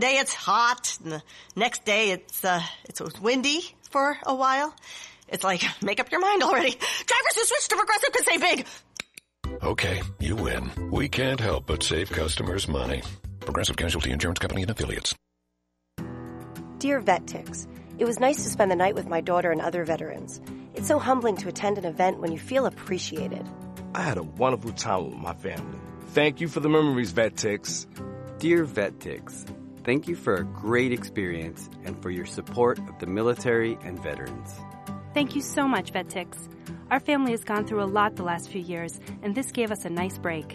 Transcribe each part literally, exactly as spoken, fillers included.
day it's hot, and the next day it's, uh, it's windy for a while. It's like, make up your mind already. Drivers who switch to Progressive could save big. Okay, you win. We can't help but save customers money. Progressive Casualty Insurance Company and Affiliates. Dear Vet Tix, it was nice to spend the night with my daughter and other veterans. It's so humbling to attend an event when you feel appreciated. I had a wonderful time with my family. Thank you for the memories, Vet Tix. Dear Vet Tix, thank you for a great experience and for your support of the military and veterans. Thank you so much, Vet Tix. Our family has gone through a lot the last few years, and this gave us a nice break.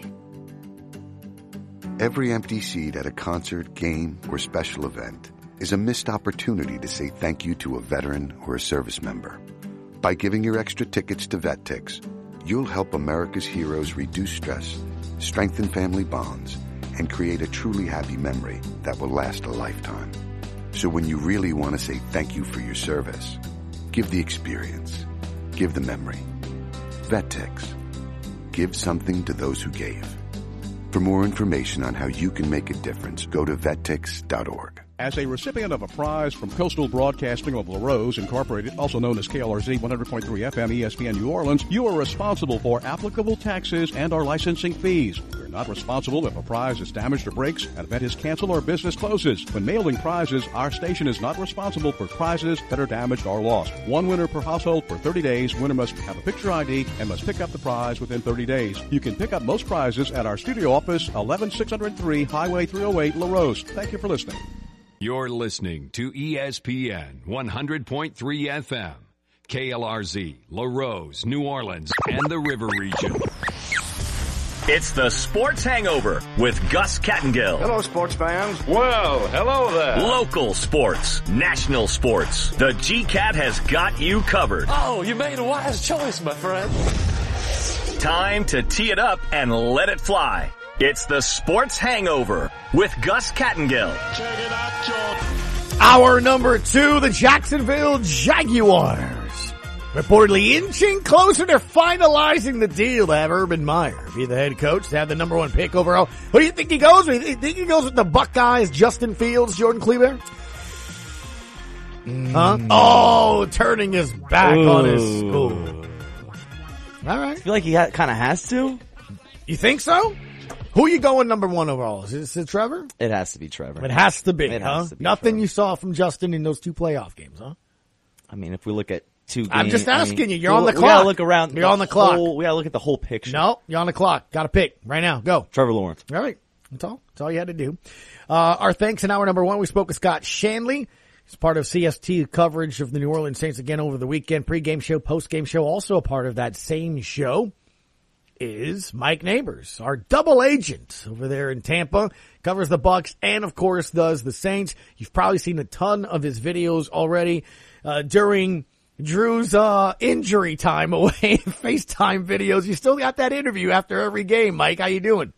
Every empty seat at a concert, game, or special event is a missed opportunity to say thank you to a veteran or a service member. By giving your extra tickets to VetTix, you'll help America's heroes reduce stress, strengthen family bonds, and create a truly happy memory that will last a lifetime. So when you really want to say thank you for your service, give the experience. Give the memory. VetTix. Give something to those who gave. For more information on how you can make a difference, go to vet tix dot org. As a recipient of a prize from Coastal Broadcasting of LaRose Incorporated, also known as K L R Z one hundred point three F M E S P N New Orleans, you are responsible for applicable taxes and our licensing fees. We're not responsible if a prize is damaged or breaks, an event is canceled, or business closes. When mailing prizes, our station is not responsible for prizes that are damaged or lost. One winner per household for thirty days. Winner must have a picture I D and must pick up the prize within thirty days. You can pick up most prizes at our studio office, eleven six oh three Highway three oh eight, LaRose. Thank you for listening. You're listening to E S P N one hundred point three F M, K L R Z, LaRose, New Orleans, and the River Region. It's the Sports Hangover with Gus Kattengill. Hello, sports fans. Well, hello there. Local sports, national sports. The G CAT has got you covered. Oh, you made a wise choice, my friend. Time to tee it up and let it fly. It's the Sports Hangover with Gus Kattengill. Check it out, George. Hour number two, the Jacksonville Jaguars reportedly inching closer to finalizing the deal to have Urban Meyer be the head coach, to have the number one pick overall. Who do you think he goes with? Do you think he goes with the Buckeyes, Justin Fields, Jordan Kleber? Mm. Huh? Oh, turning his back Ooh. on his school. All right. I feel like he ha- kind of has to. You think so? Who are you going number one overall? Is it Trevor? It has to be Trevor. It has to be, it huh? Has to be Nothing Trevor. You saw from Justin in those two playoff games, huh? I mean, if we look at two games. I'm just asking I mean, you. You're on the we clock. We gotta look around. You're on the clock. Whole, we gotta look at the whole picture. No, you're on the clock. Got to pick right now. Go. Trevor Lawrence. All right. That's all. That's all you had to do. Uh, our thanks in hour number one. We spoke with Scott Shanley. He's part of C S T coverage of the New Orleans Saints again over the weekend. Pre-game show, post-game show. Also a part of that same show is Mike Neighbors, our double agent over there in Tampa, covers the Bucs and of course does the Saints. You've probably seen a ton of his videos already, uh, during Drew's, uh, injury time away, FaceTime videos. You still got that interview after every game. Mike, how you doing?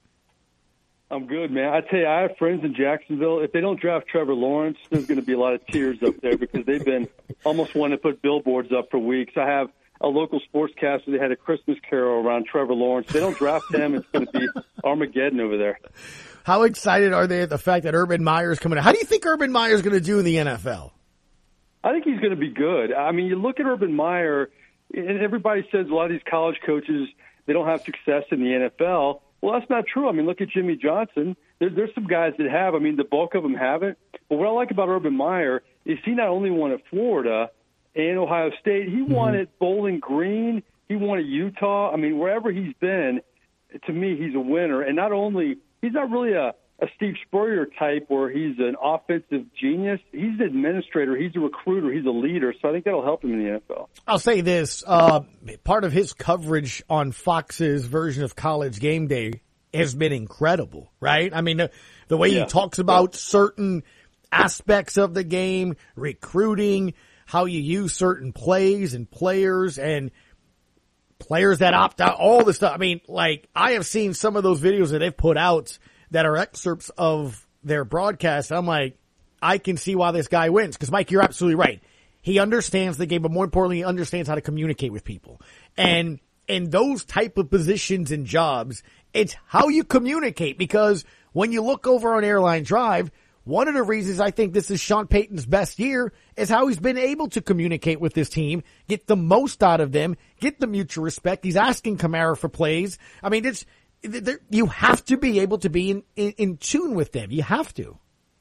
I'm good, man. I tell you, I have friends in Jacksonville. If they don't draft Trevor Lawrence, there's going to be a lot of tears up there because they've been almost wanting to put billboards up for weeks. I have a local sportscaster. They had a Christmas carol around Trevor Lawrence. If they don't draft him, it's going to be Armageddon over there. How excited are they at the fact that Urban Meyer is coming out? How do you think Urban Meyer is going to do in the N F L? I think he's going to be good. I mean, you look at Urban Meyer, and everybody says a lot of these college coaches, they don't have success in the N F L. Well, that's not true. I mean, look at Jimmy Johnson. There, there's some guys that have. I mean, the bulk of them haven't. But what I like about Urban Meyer is he not only won at Florida and Ohio State, he mm-hmm. won at Bowling Green. He won at Utah. I mean, wherever he's been, to me, he's a winner. And not only – he's not really a, a Steve Spurrier type where he's an offensive genius. He's an administrator. He's a recruiter. He's a leader. So I think that'll help him in the N F L. I'll say this. Uh, part of his coverage on Fox's version of College Game Day has been incredible, right? I mean, the, the way yeah. he talks about yeah. certain aspects of the game, recruiting, how you use certain plays and players and players that opt out, all this stuff. I mean, like, I have seen some of those videos that they've put out that are excerpts of their broadcast. I'm like, I can see why this guy wins. Because, Mike, you're absolutely right. He understands the game, but more importantly, he understands how to communicate with people. And in those type of positions and jobs, it's how you communicate. Because when you look over on Airline Drive, one of the reasons I think this is Sean Payton's best year is how he's been able to communicate with this team, get the most out of them, get the mutual respect. He's asking Kamara for plays. I mean, it's you have to be able to be in, in, in tune with them. You have to.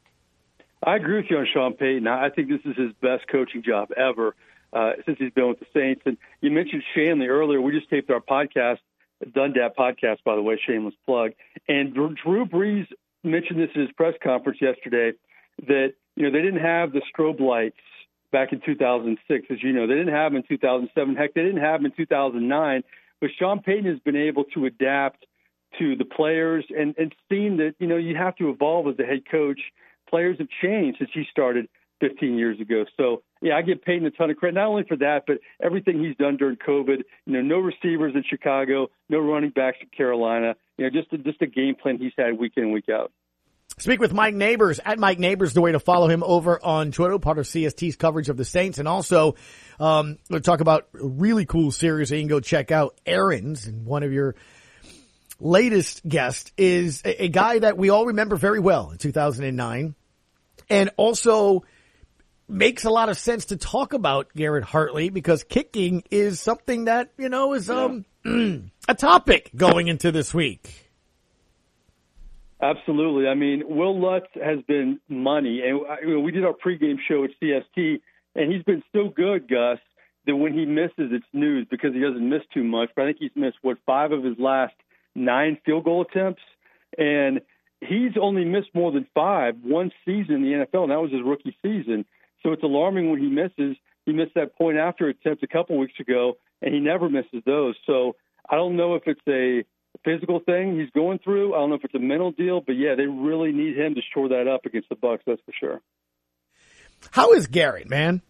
I agree with you on Sean Payton. I think this is his best coaching job ever uh, since he's been with the Saints. And you mentioned Shanley earlier. We just taped our podcast, Dundap podcast, by the way, shameless plug. And Drew Brees mentioned this at his press conference yesterday that, you know, they didn't have the strobe lights back in two thousand six, as you know. They didn't have them in two thousand seven. Heck, they didn't have them in two thousand nine. But Sean Payton has been able to adapt to the players and, and seen that, you know, you have to evolve as a head coach. Players have changed since he started fifteen years ago. So, yeah, I give Payton a ton of credit, not only for that, but everything he's done during COVID. You know, no receivers in Chicago, no running backs in Carolina. You know, just a, just a game plan he's had week in and week out. Speak with Mike Neighbors, at Mike Neighbors, the way to follow him over on Twitter, part of C S T's coverage of the Saints. And also, um, we'll talk about a really cool series that you can go check out, Aaron's, and one of your latest guest is a, a guy that we all remember very well in two thousand nine. And also makes a lot of sense to talk about Garrett Hartley because kicking is something that, you know, is um a topic going into this week. Absolutely. I mean, Will Lutz has been money. And you know, we did our pregame show at C S T, and he's been so good, Gus, that when he misses, it's news because he doesn't miss too much. But I think he's missed, what, five of his last nine field goal attempts. And he's only missed more than five one season in the N F L, and that was his rookie season. So it's alarming when he misses. He missed that point after attempt a couple weeks ago, and he never misses those. So I don't know if it's a physical thing he's going through. I don't know if it's a mental deal, but, yeah, they really need him to shore that up against the Bucs, that's for sure. How is Garrett, man?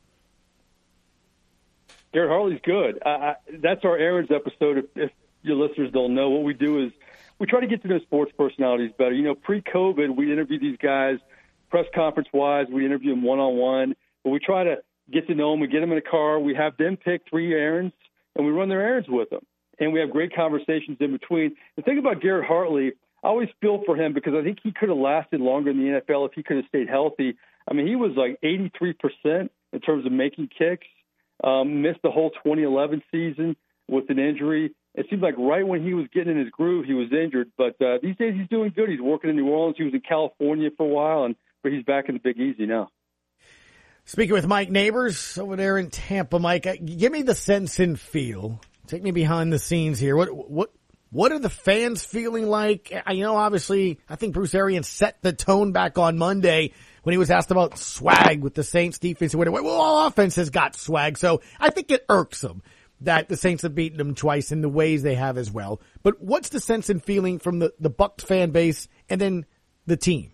Garrett Hartley's good. Uh, I, that's our Aaron's episode. If, if your listeners don't know, what we do is we try to get to know sports personalities better. You know, pre-COVID, we interview these guys press conference-wise. We interview them one-on-one. But we try to get to know them. We get them in a car. We have them pick three errands, and we run their errands with them. And we have great conversations in between. The thing about Garrett Hartley, I always feel for him because I think he could have lasted longer in the N F L if he could have stayed healthy. I mean, he was like eighty-three percent in terms of making kicks, um, missed the whole twenty eleven season with an injury. It seemed like right when he was getting in his groove, he was injured. But uh, these days he's doing good. He's working in New Orleans. He was in California for a while, and but he's back in the Big Easy now. Speaking with Mike Neighbors over there in Tampa, Mike, give me the sense and feel. Take me behind the scenes here. What what what are the fans feeling like? You know, obviously, I think Bruce Arians set the tone back on Monday when he was asked about swag with the Saints defense. Well, all offense has got swag, so I think it irks him that the Saints have beaten them twice in the ways they have as well. But what's the sense and feeling from the, the Bucs fan base and then the team?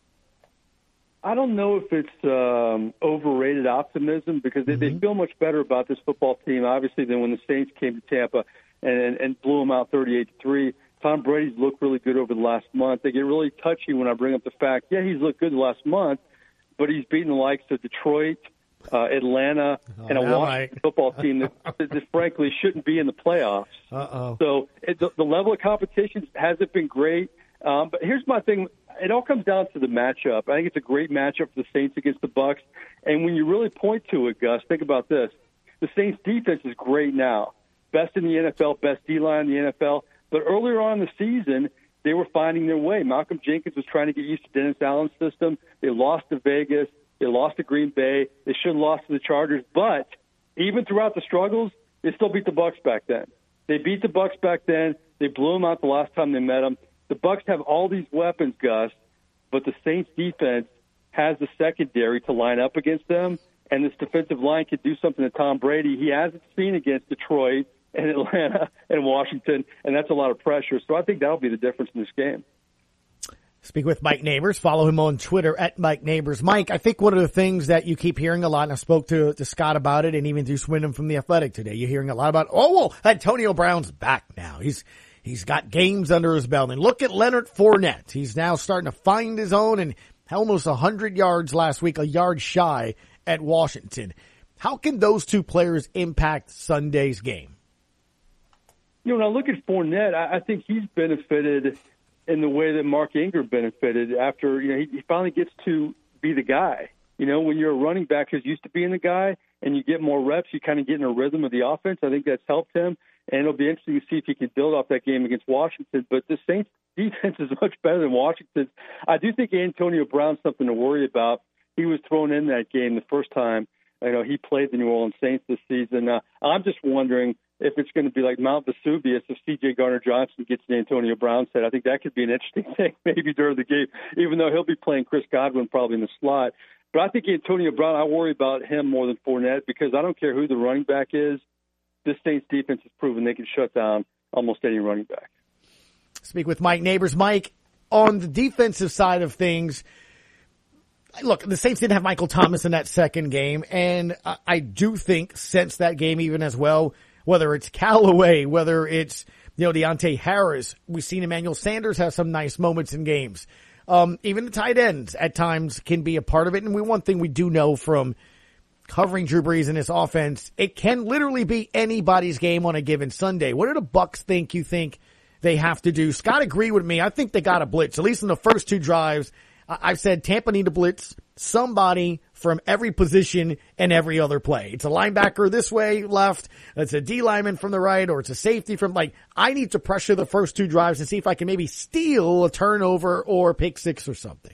I don't know if it's um, overrated optimism because they, mm-hmm. they feel much better about this football team, obviously, than when the Saints came to Tampa and, and blew them out thirty-eight to three. Tom Brady's looked really good over the last month. They get really touchy when I bring up the fact, yeah, he's looked good the last month, but he's beaten the likes of Detroit, uh, Atlanta, oh, and a Washington I... football team that, that, that frankly shouldn't be in the playoffs. Uh-oh. So it, the, the level of competition hasn't been great. Um, but here's my thing. It all comes down to the matchup. I think it's a great matchup for the Saints against the Bucs. And when you really point to it, Gus, think about this. The Saints defense is great now. Best in the N F L, best D-line in the N F L. But earlier on in the season, they were finding their way. Malcolm Jenkins was trying to get used to Dennis Allen's system. They lost to Vegas. They lost to Green Bay. They should have lost to the Chargers. But even throughout the struggles, they still beat the Bucs back then. They beat the Bucs back then. They blew them out the last time they met them. The Bucs have all these weapons, Gus, but the Saints defense has the secondary to line up against them, and this defensive line can do something to Tom Brady he hasn't seen against Detroit and Atlanta and Washington, and that's a lot of pressure. So I think that'll be the difference in this game. Speak with Mike Neighbors. Follow him on Twitter at Mike Neighbors. Mike, I think one of the things that you keep hearing a lot, and I spoke to, to Scott about it and even to Swindon from The Athletic today, you're hearing a lot about, oh, well, Antonio Brown's back now. He's He's got games under his belt. And look at Leonard Fournette. He's now starting to find his own and almost one hundred yards last week, a yard shy at Washington. How can those two players impact Sunday's game? You know, when I look at Fournette, I, I think he's benefited in the way that Mark Ingram benefited after, you know, he, he finally gets to be the guy. You know, when you're a running back who's used to being the guy and you get more reps, you kind of get in a rhythm of the offense. I think that's helped him, and it'll be interesting to see if he can build off that game against Washington. But the Saints defense is much better than Washington's. I do think Antonio Brown's something to worry about. He was thrown in that game the first time, you know, he played the New Orleans Saints this season. Uh, I'm just wondering if it's going to be like Mount Vesuvius if C J Gardner-Johnson gets in Antonio Brown's head. I think that could be an interesting thing maybe during the game, even though he'll be playing Chris Godwin probably in the slot. But I think Antonio Brown, I worry about him more than Fournette because I don't care who the running back is. This Saints defense has proven they can shut down almost any running back. Speak with Mike Neighbors. Mike, on the defensive side of things, look, the Saints didn't have Michael Thomas in that second game, and I do think since that game even as well, whether it's Callaway, whether it's, you know, Deontay Harris, we've seen Emmanuel Sanders have some nice moments in games. Um, even the tight ends at times can be a part of it. And we, one thing we do know from covering Drew Brees and his offense, it can literally be anybody's game on a given Sunday. What do the Bucs think you think they have to do? Scott agreed with me. I think they got to blitz, at least in the first two drives. I've said Tampa need to blitz somebody from every position and every other play. It's a linebacker this way, left. It's a D lineman from the right, or it's a safety from like, I need to pressure the first two drives and see if I can maybe steal a turnover or pick six or something.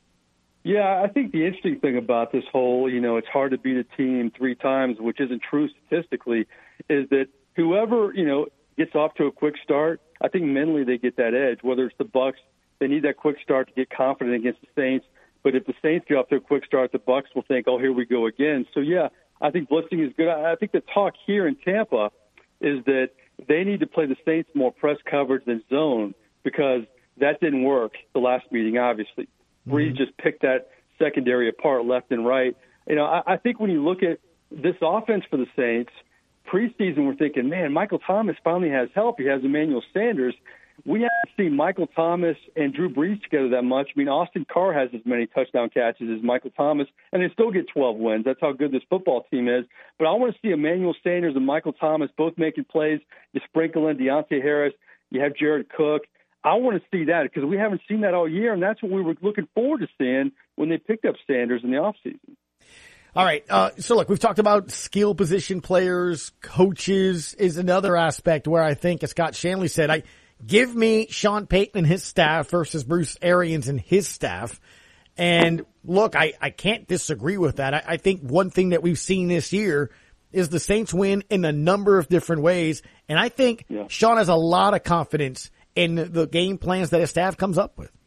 Yeah, I think the interesting thing about this whole, you know, it's hard to beat a team three times, which isn't true statistically, is that whoever, you know, gets off to a quick start, I think mentally they get that edge, whether it's the Bucs. They need that quick start to get confident against the Saints. But if the Saints get off to a quick start, the Bucs will think, oh, here we go again. So, yeah, I think blitzing is good. I think the talk here in Tampa is that they need to play the Saints more press coverage than zone because that didn't work the last meeting, obviously. Mm-hmm. Brees just picked that secondary apart left and right. You know, I, I think when you look at this offense for the Saints, preseason we're thinking, man, Michael Thomas finally has help. He has Emmanuel Sanders. We haven't seen Michael Thomas and Drew Brees together that much. I mean, Austin Carr has as many touchdown catches as Michael Thomas, and they still get twelve wins. That's how good this football team is. But I want to see Emmanuel Sanders and Michael Thomas both making plays. You sprinkle in Deontay Harris. You have Jared Cook. I want to see that because we haven't seen that all year, and that's what we were looking forward to seeing when they picked up Sanders in the offseason. All right. Uh, so, look, we've talked about skill position players, coaches is another aspect where I think, as Scott Shanley said, I – give me Sean Payton and his staff versus Bruce Arians and his staff. And look, I, I can't disagree with that. I, I think one thing that we've seen this year is the Saints win in a number of different ways. And I think yeah. Sean has a lot of confidence in the game plans that his staff comes up with.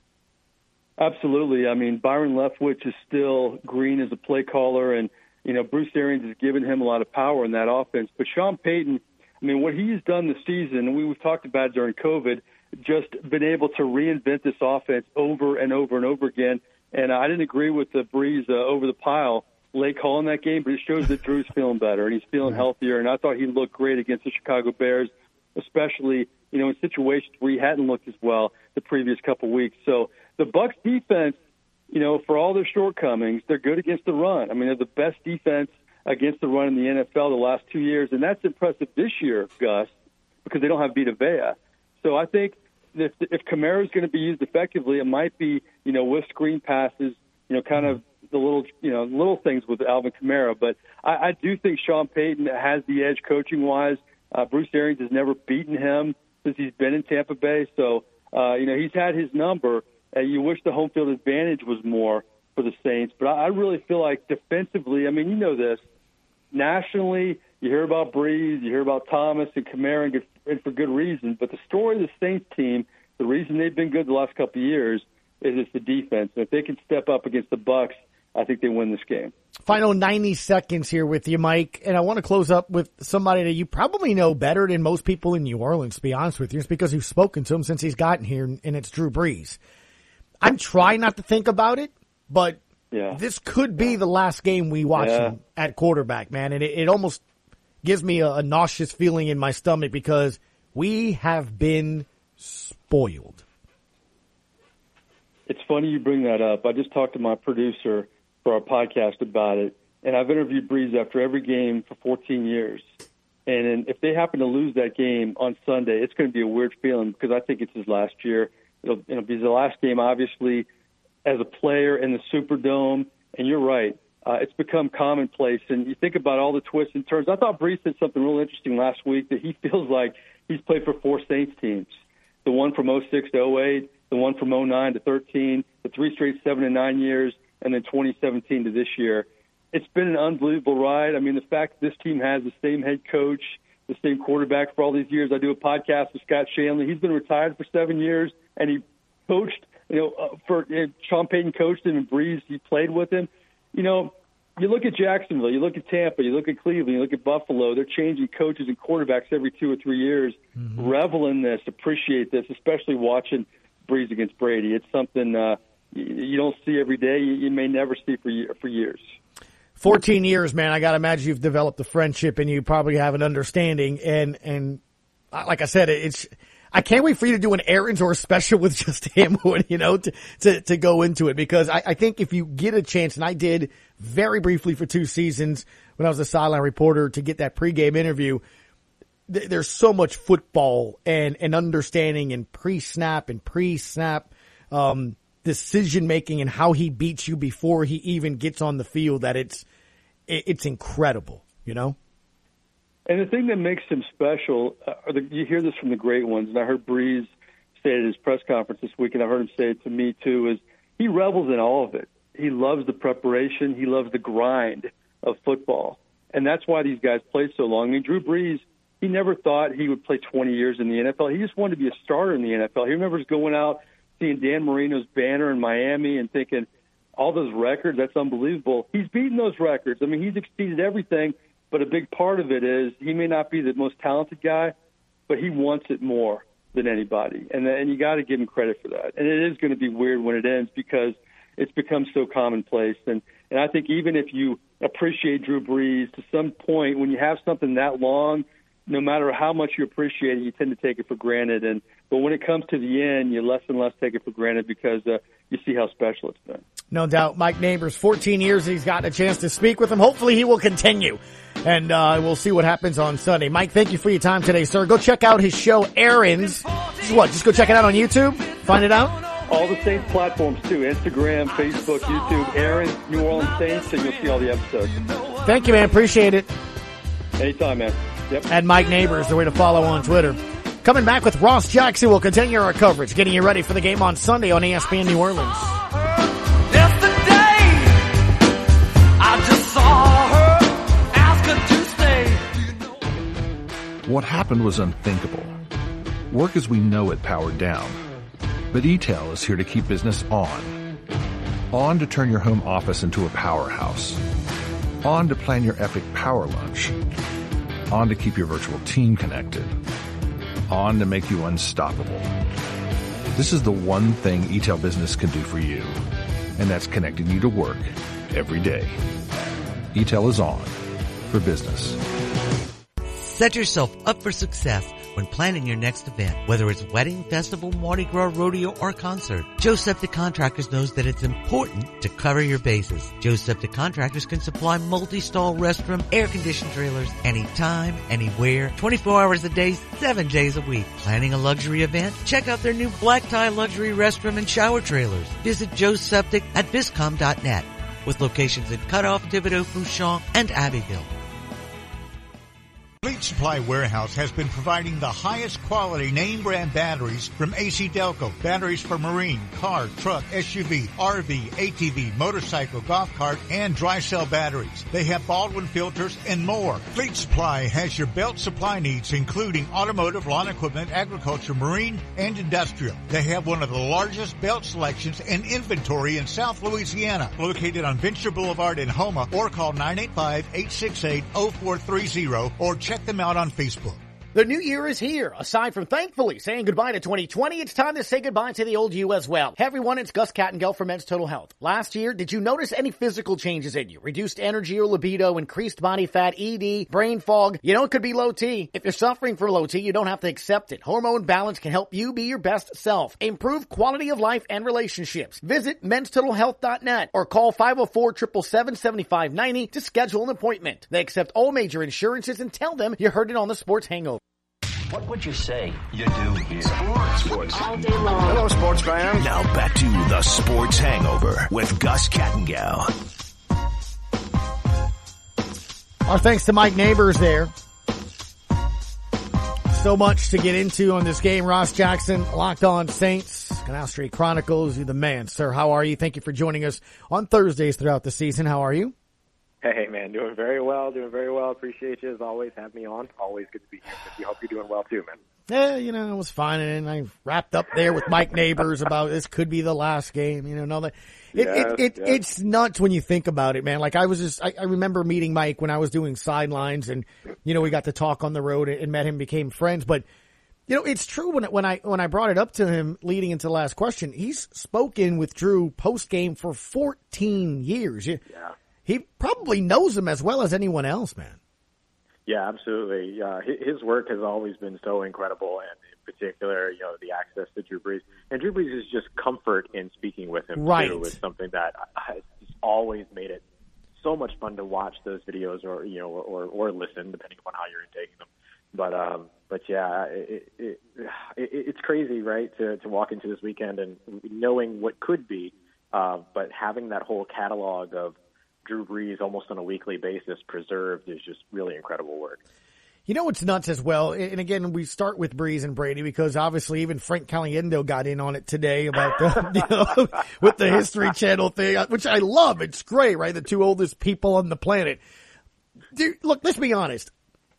Absolutely. I mean, Byron Leftwich is still green as a play caller, and, you know, Bruce Arians has given him a lot of power in that offense. But Sean Payton, I mean, what he's done this season, and we, we've talked about it during COVID, just been able to reinvent this offense over and over and over again. And I didn't agree with the Brees uh, over the pile late call in that game, but it shows that Drew's feeling better and he's feeling healthier. And I thought he looked great against the Chicago Bears, especially, you know, in situations where he hadn't looked as well the previous couple weeks. So the Bucs defense, you know, for all their shortcomings, they're good against the run. I mean, they're the best defense against the run in the N F L the last two years, and that's impressive this year, Gus, because they don't have Vita Vea. So I think if if Kamara is going to be used effectively, it might be, you know, with screen passes, you know, kind of the little, you know, little things with Alvin Kamara. But I, I do think Sean Payton has the edge coaching-wise. Uh, Bruce Arians has never beaten him since he's been in Tampa Bay. So, uh, you know, he's had his number. Uh, you wish the home field advantage was more for the Saints. But I, I really feel like defensively, I mean, you know this, nationally, you hear about Brees, you hear about Thomas and Kamara, and, good, and for good reason. But the story of the Saints team, the reason they've been good the last couple of years is it's the defense. And if they can step up against the Bucs, I think they win this game. Final ninety seconds here with you, Mike. And I want to close up with somebody that you probably know better than most people in New Orleans, to be honest with you. It's because you've spoken to him since he's gotten here, and it's Drew Brees. I'm trying not to think about it, but yeah. This could be the last game we watch yeah. him at quarterback, man. And it, it almost gives me a, a nauseous feeling in my stomach because we have been spoiled. It's funny you bring that up. I just talked to my producer for our podcast about it, and I've interviewed Brees after every game for fourteen years. And if they happen to lose that game on Sunday, it's going to be a weird feeling because I think it's his last year. It'll, it'll be the last game, obviously, as a player in the Superdome. And you're right. Uh, it's become commonplace. And you think about all the twists and turns. I thought Brees said something real interesting last week, that he feels like he's played for four Saints teams. The one from oh six to oh eight, the one from oh nine to thirteen, the three straight seven and nine years, and then twenty seventeen to this year. It's been an unbelievable ride. I mean, the fact that this team has the same head coach, the same quarterback for all these years. I do a podcast with Scott Shanley. He's been retired for seven years, and he coached, you know, uh, for uh, Sean Payton coached him, and Brees, he played with him. You know, you look at Jacksonville, you look at Tampa, you look at Cleveland, you look at Buffalo. They're changing coaches and quarterbacks every two or three years. Mm-hmm. Revel in this, appreciate this, especially watching Brees against Brady. It's something uh, you, you don't see every day. You, you may never see for for years. fourteen years, man. I got to imagine you've developed a friendship and you probably have an understanding. And, and like I said, it's, I can't wait for you to do an errands or a special with just him, you know, to, to, to go into it, because I, I think if you get a chance, and I did very briefly for two seasons when I was a sideline reporter, to get that pregame interview, th- there's so much football and, and understanding and pre-snap and pre-snap, um, decision making and how he beats you before he even gets on the field, that it's, it's incredible, you know? And the thing that makes him special, uh, are the, you hear this from the great ones, and I heard Brees say it at his press conference this week, and I heard him say it to me too, is he revels in all of it. He loves the preparation. He loves the grind of football. And that's why these guys play so long. I mean, Drew Brees, he never thought he would play twenty years in the N F L. He just wanted to be a starter in the N F L. He remembers going out, seeing Dan Marino's banner in Miami and thinking, all those records, that's unbelievable. He's beaten those records. I mean, he's exceeded everything. But a big part of it is he may not be the most talented guy, but he wants it more than anybody. And and you got to give him credit for that. And it is going to be weird when it ends, because it's become so commonplace. And, and I think even if you appreciate Drew Brees, to some point, when you have something that long, no matter how much you appreciate it, you tend to take it for granted. And but when it comes to the end, you less and less take it for granted, because uh, you see how special it's been. No doubt. Mike Neighbors, fourteen years he's gotten a chance to speak with him. Hopefully he will continue. And uh, we'll see what happens on Sunday. Mike, thank you for your time today, sir. Go check out his show, Aaron's. Just what? Just go check it out on YouTube? Find it out? All the Saints platforms, too. Instagram, Facebook, YouTube, Aaron's New Orleans Saints, and you'll see all the episodes. Thank you, man. Appreciate it. Anytime, man. Yep. And Mike Neighbors, the way to follow on Twitter. Coming back with Ross Jackson, we'll continue our coverage, getting you ready for the game on Sunday on E S P N New Orleans. What happened was unthinkable. Work as we know it powered down. But E-Tel is here to keep business on. On to turn your home office into a powerhouse. On to plan your epic power lunch. On to keep your virtual team connected. On to make you unstoppable. This is the one thing E-Tel Business can do for you, and that's connecting you to work every day. E-Tel is on for business. Set yourself up for success when planning your next event, whether it's wedding, festival, Mardi Gras, rodeo, or concert. Joe Septic Contractors knows that it's important to cover your bases. Joe Septic Contractors can supply multi-stall restroom, air-conditioned trailers anytime, anywhere, twenty-four hours a day, seven days a week. Planning a luxury event? Check out their new black tie luxury restroom and shower trailers. Visit Joe Septic at viscom dot net with locations in Cutoff, Thibodeau, Fouchon, and Abbeville. Fleet Supply Warehouse has been providing the highest quality name brand batteries from A C Delco. Batteries for marine, car, truck, S U V, R V, A T V, motorcycle, golf cart, and dry cell batteries. They have Baldwin filters and more. Fleet Supply has your belt supply needs, including automotive, lawn equipment, agriculture, marine, and industrial. They have one of the largest belt selections and inventory in South Louisiana, located on Venture Boulevard in Houma, or call nine eight five, eight six eight, zero four three zero or check them out on Facebook. The new year is here. Aside from thankfully saying goodbye to twenty twenty, it's time to say goodbye to the old you as well. Hey everyone, it's Gus Kattengell from Men's Total Health. Last year, did you notice any physical changes in you? Reduced energy or libido, increased body fat, E D, brain fog? You know it could be low T. If you're suffering from low T, you don't have to accept it. Hormone Balance can help you be your best self. Improve quality of life and relationships. Visit mens total health dot net or call five oh four, seven seven seven, seven five nine zero to schedule an appointment. They accept all major insurances and tell them you heard it on the Sports Hangover. What would you say you do here? Sports. Sports. All day long. Hello, sports fans. Now back to the Sports Hangover with Gus Kattengell. Our thanks to Mike Neighbors there. So much to get into on this game. Ross Jackson, Locked On Saints, Canal Street Chronicles. You're the man, sir. How are you? Thank you for joining us on Thursdays throughout the season. How are you? Hey, man, doing very well, doing very well. Appreciate you as always. Have me on. Always good to be here with you. Hope you're doing well too, man. Yeah, you know, it was fine, and I wrapped up there with Mike Neighbors about this could be the last game, you know, and all that. It, yes, it, it, yes. It's nuts when you think about it, man. Like I was just, I, I remember meeting Mike when I was doing sidelines, and you know, we got to talk on the road and met him, became friends. But you know, it's true when when I when I brought it up to him leading into the last question, he's spoken with Drew post game for fourteen years. Yeah. He probably knows him as well as anyone else, man. Yeah, absolutely. Uh, his work has always been so incredible, and in particular, you know, the access to Drew Brees. And Drew Brees is just comfort in speaking with him, right. too, is something that has always made it so much fun to watch those videos or, you know, or, or, or listen, depending upon how you're intaking them. But, um, but yeah, it, it, it, it's crazy, right, to, to walk into this weekend and knowing what could be, uh, but having that whole catalog of Drew Brees almost on a weekly basis preserved is just really incredible work. You know what's nuts as well, and again, we start with Brees and Brady because obviously even Frank Caliendo got in on it today about the, you know, with the History Channel thing, which I love. It's great, right? The two oldest people on the planet. Dude, look, let's be honest.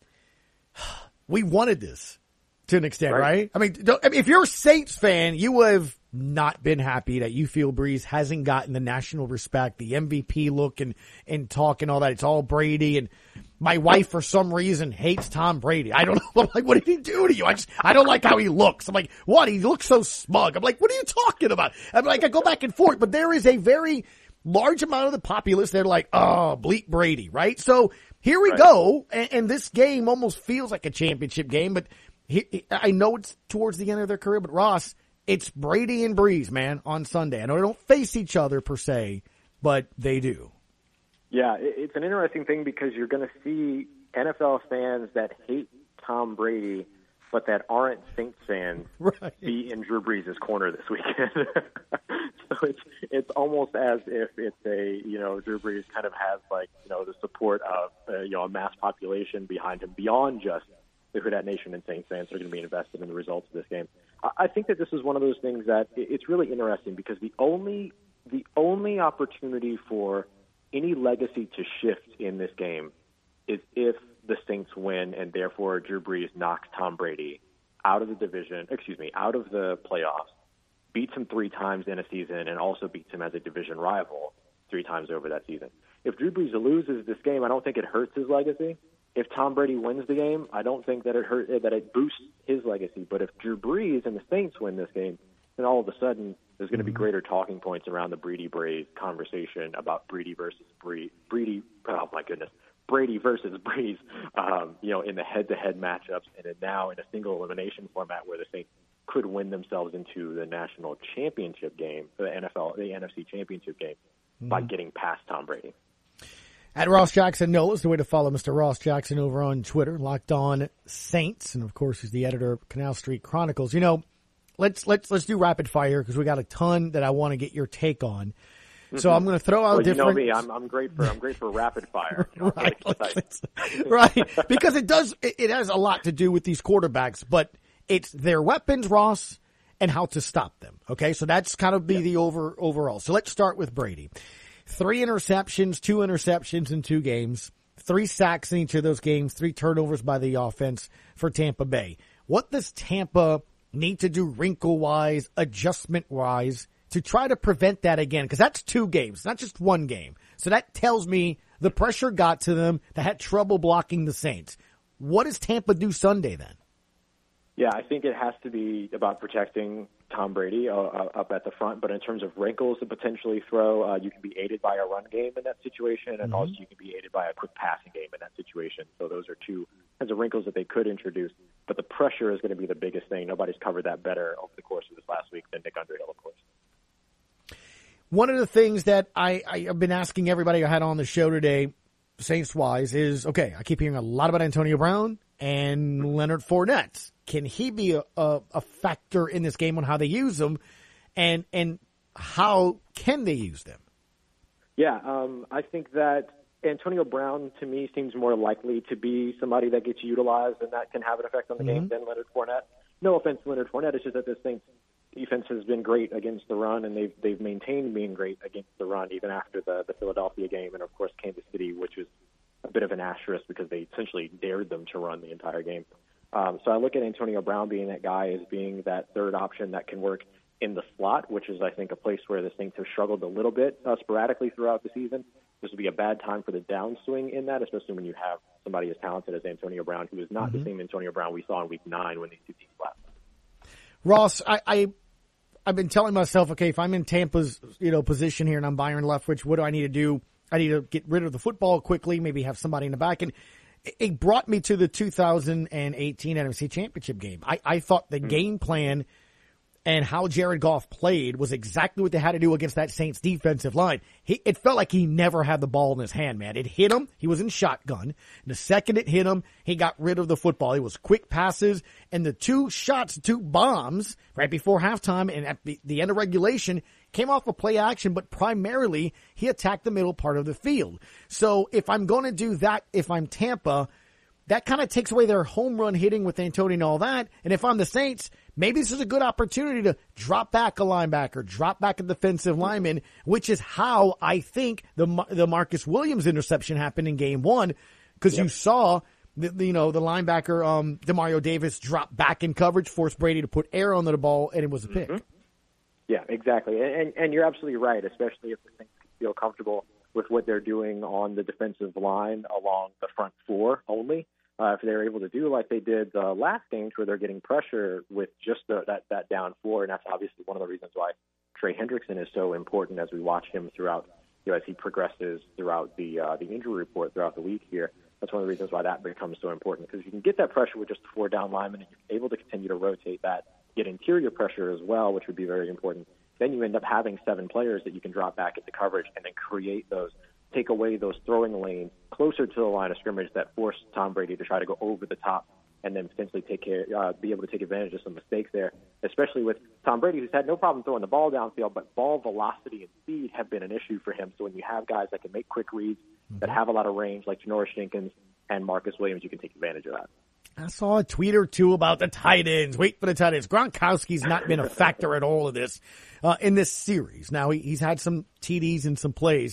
We wanted this to an extent, right? right? I mean, don't, I mean, if you're a Saints fan, you have not been happy that you feel Brees hasn't gotten the national respect, the M V P look and, and talk and all that. It's all Brady. And my wife, for some reason, hates Tom Brady. I don't know. I'm like, what did he do to you? I just, I don't like how he looks. I'm like, what? He looks so smug. I'm like, what are you talking about? I'm like, I go back and forth, but there is a very large amount of the populace that are like, oh, bleep Brady, right? So here we right. go. And, and this game almost feels like a championship game, but he, I know it's towards the end of their career, but Ross, it's Brady and Brees, man, on Sunday. I know they don't face each other per se, but they do. Yeah, it's an interesting thing because you're going to see N F L fans that hate Tom Brady, but that aren't Saints fans right. be in Drew Brees' corner this weekend. So it's it's almost as if it's a, you know, Drew Brees kind of has like, you know, the support of, uh, you know, a mass population behind him beyond just the Who Dat Nation and Saints fans are going to be invested in the results of this game. I think that this is one of those things that it's really interesting because the only the only opportunity for any legacy to shift in this game is if the Saints win and therefore Drew Brees knocks Tom Brady out of the division, excuse me, out of the playoffs, beats him three times in a season, and also beats him as a division rival three times over that season. If Drew Brees loses this game, I don't think it hurts his legacy. If Tom Brady wins the game, I don't think that it hurt that it boosts his legacy. But if Drew Brees and the Saints win this game, then all of a sudden there's going to be greater talking points around the Brady Brees conversation about Brady versus Bree, Brady. Oh my goodness, Brady versus Brees. Um, you know, in the head-to-head matchups, and now in a single elimination format where the Saints could win themselves into the national championship game, the N F L, the N F C championship game, mm-hmm. by getting past Tom Brady. At Ross Jackson Nola is the way to follow Mister Ross Jackson over on Twitter, Locked On Saints, and of course he's the editor of Canal Street Chronicles. You know, let's let's let's do rapid fire because we got a ton that I want to get your take on. Mm-hmm. So I'm going to throw out well, different. You know me, I'm I'm great for I'm great for rapid fire. You know, right, really right, because it does it, it has a lot to do with these quarterbacks, but it's their weapons, Ross, and how to stop them. Okay, so that's kind of be yeah. the over overall. So let's start with Brady. Three interceptions, two interceptions in two games, three sacks in each of those games, three turnovers by the offense for Tampa Bay. What does Tampa need to do wrinkle-wise, adjustment-wise, to try to prevent that again? Because that's two games, not just one game. So that tells me the pressure got to them. They had trouble blocking the Saints. What does Tampa do Sunday then? Yeah, I think it has to be about protecting Tom Brady uh, up at the front. But in terms of wrinkles to potentially throw, uh, you can be aided by a run game in that situation, and mm-hmm. also you can be aided by a quick passing game in that situation. So those are two kinds of wrinkles that they could introduce. But the pressure is going to be the biggest thing. Nobody's covered that better over the course of this last week than Nick Underhill, of course. One of the things that I, I have been asking everybody I had on the show today, Saints-wise, is, okay, I keep hearing a lot about Antonio Brown and Leonard Fournette. can he be a, a, a factor in this game on how they use him, and and how can they use them? Yeah, um, I think that Antonio Brown, to me, seems more likely to be somebody that gets utilized and that can have an effect on the Mm-hmm. game than Leonard Fournette. No offense to Leonard Fournette, it's just that this Saints defense has been great against the run, and they've they've maintained being great against the run even after the, the Philadelphia game and, of course, Kansas City, which was a bit of an asterisk because they essentially dared them to run the entire game. Um, so I look at Antonio Brown being that guy as being that third option that can work in the slot, which is, I think, a place where the Saints have struggled a little bit uh, sporadically throughout the season. This would be a bad time for the downswing in that, especially when you have somebody as talented as Antonio Brown, who is not Mm-hmm. the same Antonio Brown we saw in Week Nine when these two teams left. Ross, I, I I've been telling myself, okay, if I'm in Tampa's you know position here and I'm Byron Leftwich, what do I need to do? I need to get rid of the football quickly, maybe have somebody in the back. And it brought me to the two thousand eighteen N F C Championship game. I, I thought the mm-hmm. game plan and how Jared Goff played was exactly what they had to do against that Saints defensive line. He, it felt like he never had the ball in his hand, man. It hit him. He was in shotgun. The second it hit him, he got rid of the football. It was quick passes, and the two shots, two bombs right before halftime and at the, the end of regulation came off a play action, but primarily he attacked the middle part of the field. So if I'm going to do that, if I'm Tampa, that kind of takes away their home run hitting with Antonio and all that. And if I'm the Saints, maybe this is a good opportunity to drop back a linebacker, drop back a defensive lineman, which is how I think the the Marcus Williams interception happened in game one, because yep. you saw the, the, you know, the linebacker, um, Demario Davis drop back in coverage, force Brady to put air under the ball, and it was a pick. Mm-hmm. Yeah, exactly. And, and you're absolutely right, especially if the Saints feel comfortable with what they're doing on the defensive line along the front four only. Uh, if they're able to do like they did the last games where they're getting pressure with just the, that, that down four, and that's obviously one of the reasons why Trey Hendrickson is so important as we watch him throughout, you know, as he progresses throughout the uh, the injury report throughout the week here. That's one of the reasons why that becomes so important, because you can get that pressure with just the four down linemen, and you're able to continue to rotate that, get interior pressure as well, which would be very important. Then you end up having seven players that you can drop back into coverage and then create those, take away those throwing lanes closer to the line of scrimmage that force Tom Brady to try to go over the top and then potentially take care, uh, be able to take advantage of some mistakes there, especially with Tom Brady, who's had no problem throwing the ball downfield, but ball velocity and speed have been an issue for him. So when you have guys that can make quick reads, mm-hmm. that have a lot of range, like Janoris Jenkins and Marcus Williams, you can take advantage of that. I saw a tweet or two about the tight ends. Wait for the tight ends. Gronkowski's not been a factor at all of this uh, in this series. Now, he, he's had some T Ds and some plays.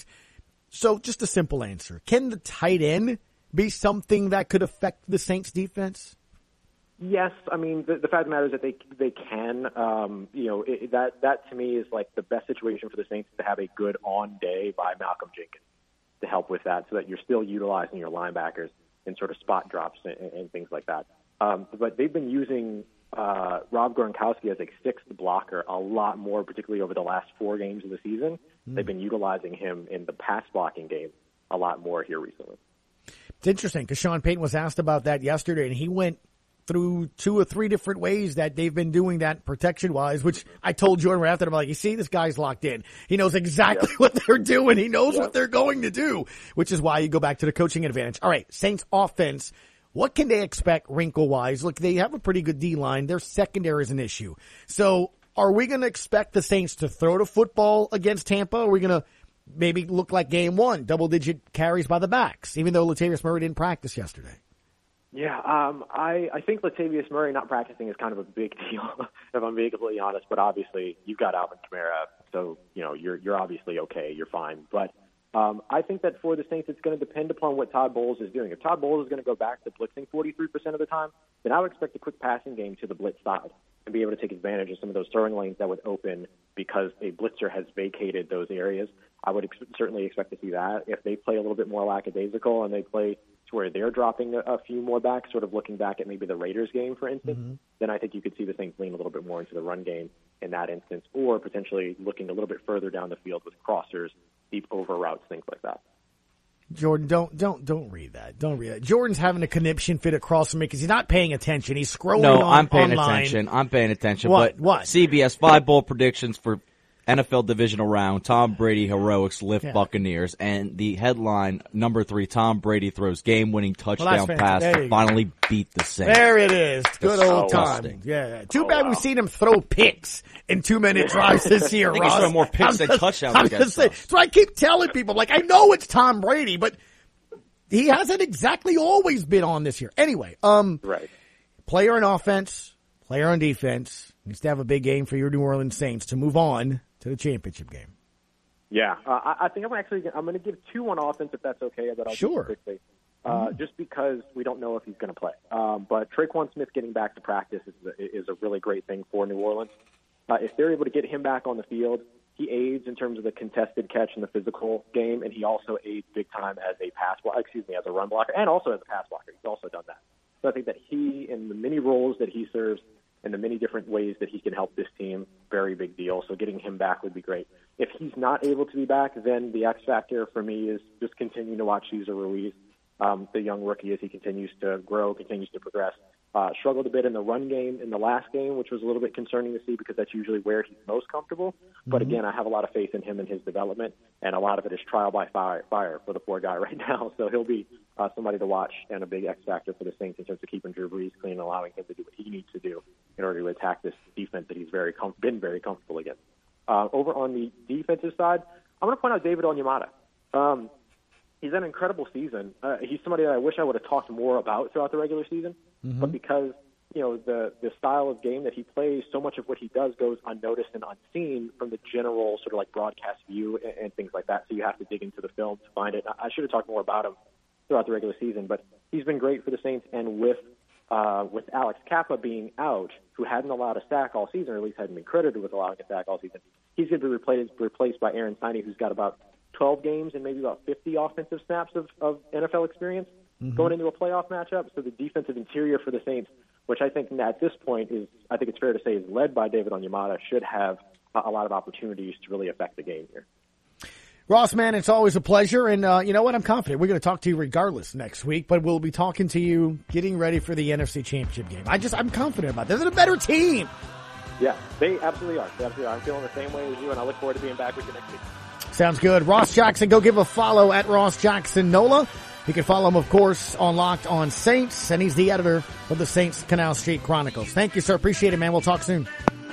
So just a simple answer. Can the tight end be something that could affect the Saints defense? Yes. I mean, the, the fact of the matter is that they they can. Um, you know, it, that, that to me is like the best situation for the Saints to have a good on day by Malcolm Jenkins to help with that, so that you're still utilizing your linebackers in sort of spot drops and, and things like that. Um, but they've been using uh, Rob Gronkowski as a sixth blocker a lot more, particularly over the last four games of the season. Mm. They've been utilizing him in the pass blocking game a lot more here recently. It's interesting because Sean Payton was asked about that yesterday, and he went through two or three different ways that they've been doing that protection-wise, which I told Jordan right after. I'm like, you see, this guy's locked in. He knows exactly yep. what they're doing. He knows yep. what they're going to do, which is why you go back to the coaching advantage. All right, Saints offense, what can they expect wrinkle-wise? Look, they have a pretty good D-line. Their secondary is an issue. So are we going to expect the Saints to throw the football against Tampa? Or are we going to maybe look like game one, double-digit carries by the backs, even though Latavius Murray didn't practice yesterday? Yeah, um, I, I think Latavius Murray not practicing is kind of a big deal, if I'm being completely honest. But obviously, you've got Alvin Kamara, so you know you're you're obviously okay, you're fine. But um, I think that for the Saints, it's going to depend upon what Todd Bowles is doing. If Todd Bowles is going to go back to blitzing forty-three percent of the time, then I would expect a quick passing game to the blitz side and be able to take advantage of some of those throwing lanes that would open because a blitzer has vacated those areas. I would ex- certainly expect to see that. If they play a little bit more lackadaisical and they play to where they're dropping a, a few more back, sort of looking back at maybe the Raiders game, for instance, mm-hmm. then I think you could see the Saints lean a little bit more into the run game in that instance, or potentially looking a little bit further down the field with crossers, deep over routes, things like that. Jordan, don't don't don't read that. Don't read that. Jordan's having a conniption fit across from me because he's not paying attention. He's scrolling no, on I'm paying online. attention. I'm paying attention. What? But what? C B S five bowl predictions for N F L divisional round, Tom Brady heroics lift Yeah. Buccaneers, and the headline, number three, Tom Brady throws game-winning touchdown Well, pass there to you go. finally beat the Saints. There it is. Good old Disgusting. time. Yeah. Too bad we've seen him throw picks in two-minute drives this year, I think he's Ross. throwing more picks I'm than just- touchdowns I'm against just saying. us. So I keep telling people, like, I know it's Tom Brady, but he hasn't exactly always been on this year. Anyway, um, right. player on offense, player on defense, needs to have a big game for your New Orleans Saints to move on to the championship game. Yeah, uh, I, I think I'm actually I'm going to give two on offense if that's okay, but I'll Sure. do it quickly. Uh, just because we don't know if he's going to play. Um, but Traquan Smith getting back to practice is a, is a really great thing for New Orleans. Uh, if they're able to get him back on the field, he aids in terms of the contested catch in the physical game, and he also aids big time as a pass blocker, excuse me, as a run blocker, and also as a pass blocker. He's also done that. So I think that he, in the many roles that he serves, and the many different ways that he can help this team, very big deal. So getting him back would be great. If he's not able to be back, then the X factor for me is just continuing to watch Cesar Ruiz, um, the young rookie, as he continues to grow, continues to progress. Uh, struggled a bit in the run game in the last game, which was a little bit concerning to see because that's usually where he's most comfortable. But Mm-hmm. again, I have a lot of faith in him and his development, and a lot of it is trial by fire, fire for the poor guy right now. So he'll be uh, somebody to watch and a big X factor for the Saints in terms of keeping Drew Brees clean and allowing him to do what he needs to do in order to attack this defense that he's very com- been very comfortable against. Uh, over on the defensive side, I'm going to point out David Onyemata. Um, he's had an incredible season. Uh, he's somebody that I wish I would have talked more about throughout the regular season, Mm-hmm. but because you know the the style of game that he plays, so much of what he does goes unnoticed and unseen from the general sort of like broadcast view and, and things like that. So you have to dig into the film to find it. I, I should have talked more about him throughout the regular season, but he's been great for the Saints. And with uh, with Alex Kappa being out, who hadn't allowed a sack all season, or at least hadn't been credited with allowing a sack all season, he's going to be replaced replaced by Aaron Siney, who's got about twelve games and maybe about fifty offensive snaps of, of N F L experience Mm-hmm. going into a playoff matchup. So the defensive interior for the Saints, which I think at this point is, I think it's fair to say, is led by David Onyemata, should have a, a lot of opportunities to really affect the game here. Ross, man, it's always a pleasure. And uh, you know what? I'm confident we're going to talk to you regardless next week, but we'll be talking to you getting ready for the N F C Championship game. I just, I'm confident about this. They're a better team. Yeah, they absolutely are. They absolutely are. I'm feeling the same way as you, and I look forward to being back with you next week. Sounds good. Ross Jackson, go give a follow at Ross Jackson Nola. You can follow him, of course, on Locked on Saints, and he's the editor of the Saints Canal Street Chronicles. Thank you, sir. Appreciate it, man. We'll talk soon.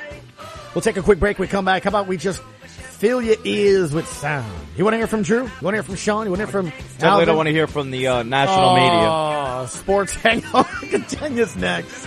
We'll take a quick break. We come back. How about we just fill your ears with sound? You want to hear from Drew? You want to hear from Sean? You want to hear from Definitely Alvin? don't want to hear from the uh, national oh, media. Oh, Sports Hangover continues next.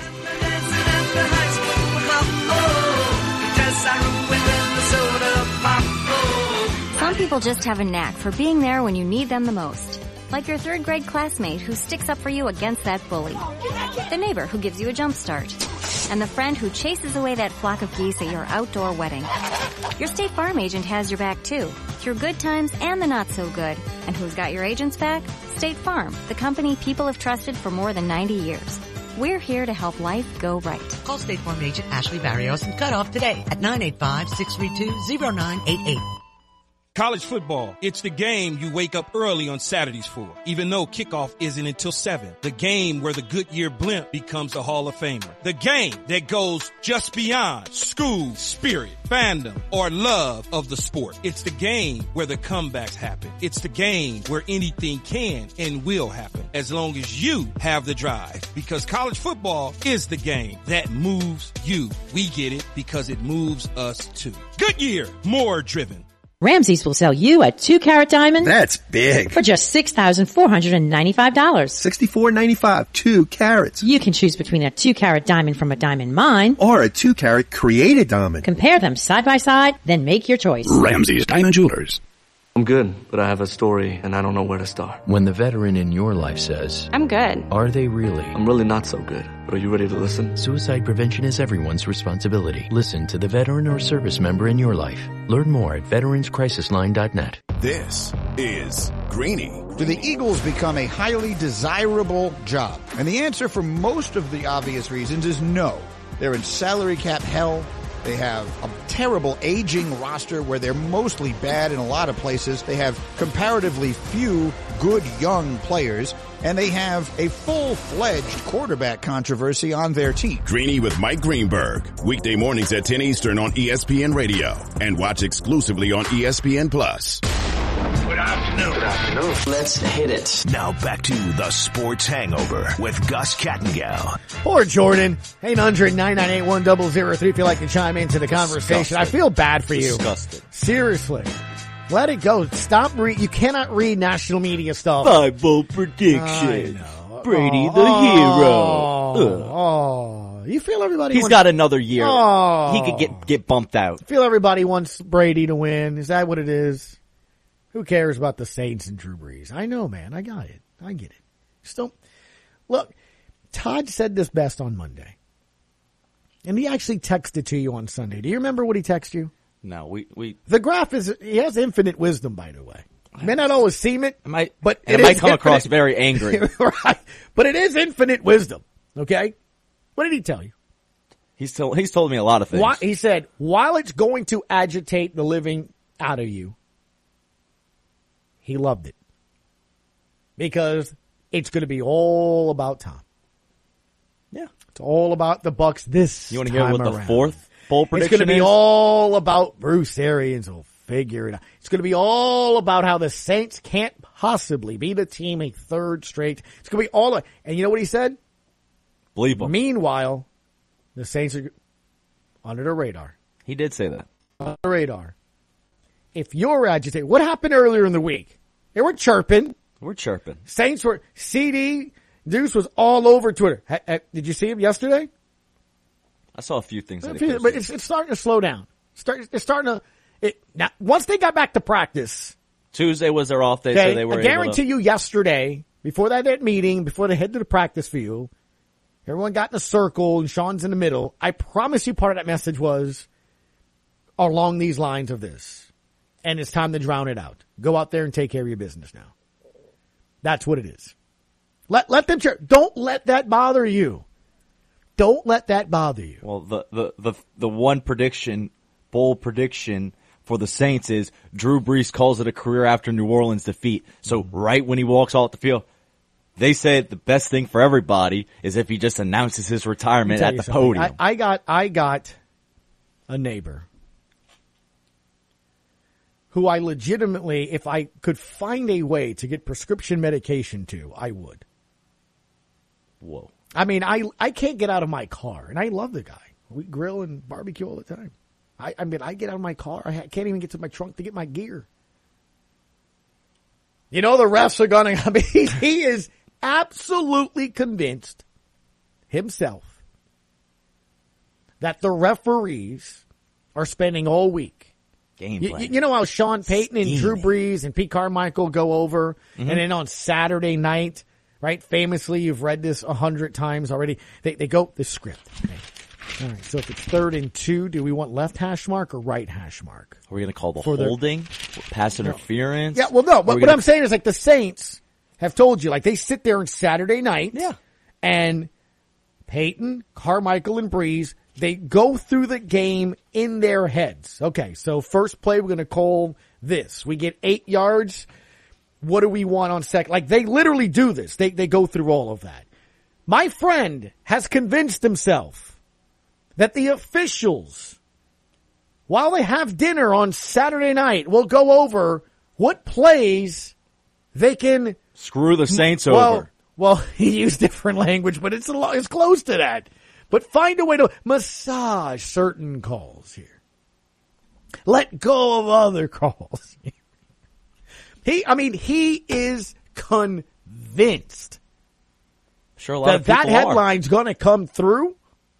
Some people just have a knack for being there when you need them the most. Like your third grade classmate who sticks up for you against that bully. The neighbor who gives you a jump start. And the friend who chases away that flock of geese at your outdoor wedding. Your State Farm agent has your back too, through good times and the not so good. And who's got your agent's back? State Farm, the company people have trusted for more than ninety years. We're here to help life go right. Call State Farm agent Ashley Barrios and cut off today at nine eight five, six three two, zero nine eight eight. College football. It's the game you wake up early on Saturdays for, even though kickoff isn't until seven. The game where the Goodyear blimp becomes a Hall of Famer. The game that goes just beyond school, spirit, fandom, or love of the sport. It's the game where the comebacks happen. It's the game where anything can and will happen as long as you have the drive. Because college football is the game that moves you. We get it because it moves us too. Goodyear, more driven. Ramsey's will sell you a two-carat diamond. That's big. For just six thousand four hundred ninety-five dollars. sixty-four ninety-five, two carats. You can choose between a two-carat diamond from a diamond mine or a two-carat created diamond. Compare them side by side, then make your choice. Ramsey's Diamond Jewelers. I'm good, but I have a story and I don't know where to start. When the veteran in your life says, I'm good. Are they really? I'm really not so good, but are you ready to listen? Suicide prevention is everyone's responsibility. Listen to the veteran or service member in your life. Learn more at veterans crisis line dot net. This is Greeny. Do the Eagles become a highly desirable job? And the answer for most of the obvious reasons is no. They're in salary cap hell. They have a terrible aging roster where they're mostly bad in a lot of places. They have comparatively few good young players, and they have a full-fledged quarterback controversy on their team. Greeny with Mike Greenberg, weekday mornings at ten Eastern on E S P N Radio, and watch exclusively on E S P N Plus. Good afternoon. Good afternoon. Let's hit it. Now back to the Sports Hangover with Gus Kattengell. Or Jordan, eight hundred, nine nine eight, one zero zero three if you'd like to chime into the conversation. Disgusting. I feel bad for you. Disgusting. Seriously. Let it go. Stop re- you cannot read national media stuff. Five bold prediction. Brady oh, the oh, hero. Oh, you feel everybody He's wants, got another year. Oh. He could get get bumped out. feel everybody wants Brady to win. Is that what it is? Who cares about the Saints and Drew Brees? I know, man. I got it. I get it. Still, look, Todd said this best on Monday. And he actually texted to you on Sunday. Do you remember what he texted you? No, we, we The graph is, he has infinite wisdom, by the way. May not always seem it, it might, but it, it might come infinite. across very angry. Right. But it is infinite wisdom. Okay? What did he tell you? He's told, he's told me a lot of things. Why, he said, while it's going to agitate the living out of you, he loved it. Because it's going to be all about Tom. Yeah. It's all about the Bucks this You want to hear what the around. fourth bowl prediction It's going to be is? all about Bruce Arians. Will figure it out. It's going to be all about how the Saints can't possibly be the team a third straight. It's going to be all. And you know what he said? Believe him. Meanwhile, the Saints are under the radar. He did say that. Under the radar. If you're agitated, what happened earlier in the week? They were chirping. We're chirping. Saints were, C D, Deuce was all over Twitter. Ha, ha, did you see him yesterday? I saw a few things. That A he few, posted. but it's, it's starting to slow down. Start, it's starting to, it, now, once they got back to practice. Tuesday was their off day, Okay, so they were I guarantee able to... you yesterday, before that, that meeting, before they head to the practice field, everyone got in a circle and Sean's in the middle. I promise you part of that message was along these lines of this. And it's time to drown it out. Go out there and take care of your business now. That's what it is. Let let them chirp. Don't let that bother you. Don't let that bother you. Well, the, the, the, the one prediction, bold prediction for the Saints is Drew Brees calls it a career after New Orleans defeat. So right when he walks off the field, they said the best thing for everybody is if he just announces his retirement at the something. podium. I, I got I got a neighbor who I legitimately, if I could find a way to get prescription medication to, I would. Whoa. I mean, I I can't get out of my car, and I love the guy. We grill and barbecue all the time. I, I mean, I get out of my car. I can't even get to my trunk to get my gear. You know, the refs are going to, I mean, he, he is absolutely convinced himself that the referees are spending all week. Game You, plan. you know how Sean Payton and Scheming. Drew Brees and Pete Carmichael go over, Mhm. and then on Saturday night, right, famously, you've read this a hundred times already, they, they go, the script. Okay. All right, so if it's third and two, do we want left hash mark or right hash mark? Are we going to call the For the- holding? Pass interference? Yeah, well, no, Are but we what gonna- I'm saying is like the Saints have told you, like they sit there on Saturday night, Yeah. and Peyton, Carmichael, and Breeze, they go through the game in their heads. Okay, so first play, we're going to call this. We get eight yards. What do we want on second? Like they literally do this. They they go through all of that. My friend has convinced himself that the officials, while they have dinner on Saturday night, will go over what plays they can Screw the Saints well, over. Well, he used different language, but it's a lot, it's close to that. But find a way to massage certain calls here. Let go of other calls. He, I mean, he is convinced Sure, a lot that of people that are. headline's going to come through,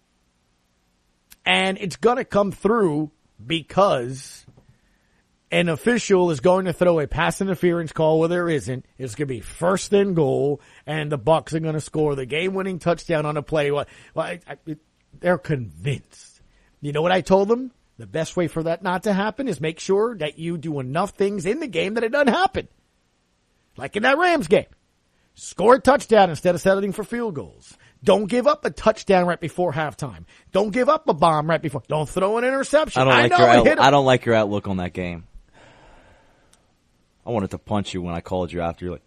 and it's going to come through because an official is going to throw a pass interference call where there isn't. It's going to be first and goal, and the Bucs are going to score the game-winning touchdown on a play. Well, I, I, it, they're convinced. You know what I told them? The best way for that not to happen is make sure that you do enough things in the game that it doesn't happen. Like in that Rams game. Score a touchdown instead of settling for field goals. Don't give up a touchdown right before halftime. Don't give up a bomb right before. Don't throw an interception. I don't like know your it out- hit him. I don't like your outlook on that game. I wanted to punch you when I called you after. You're like,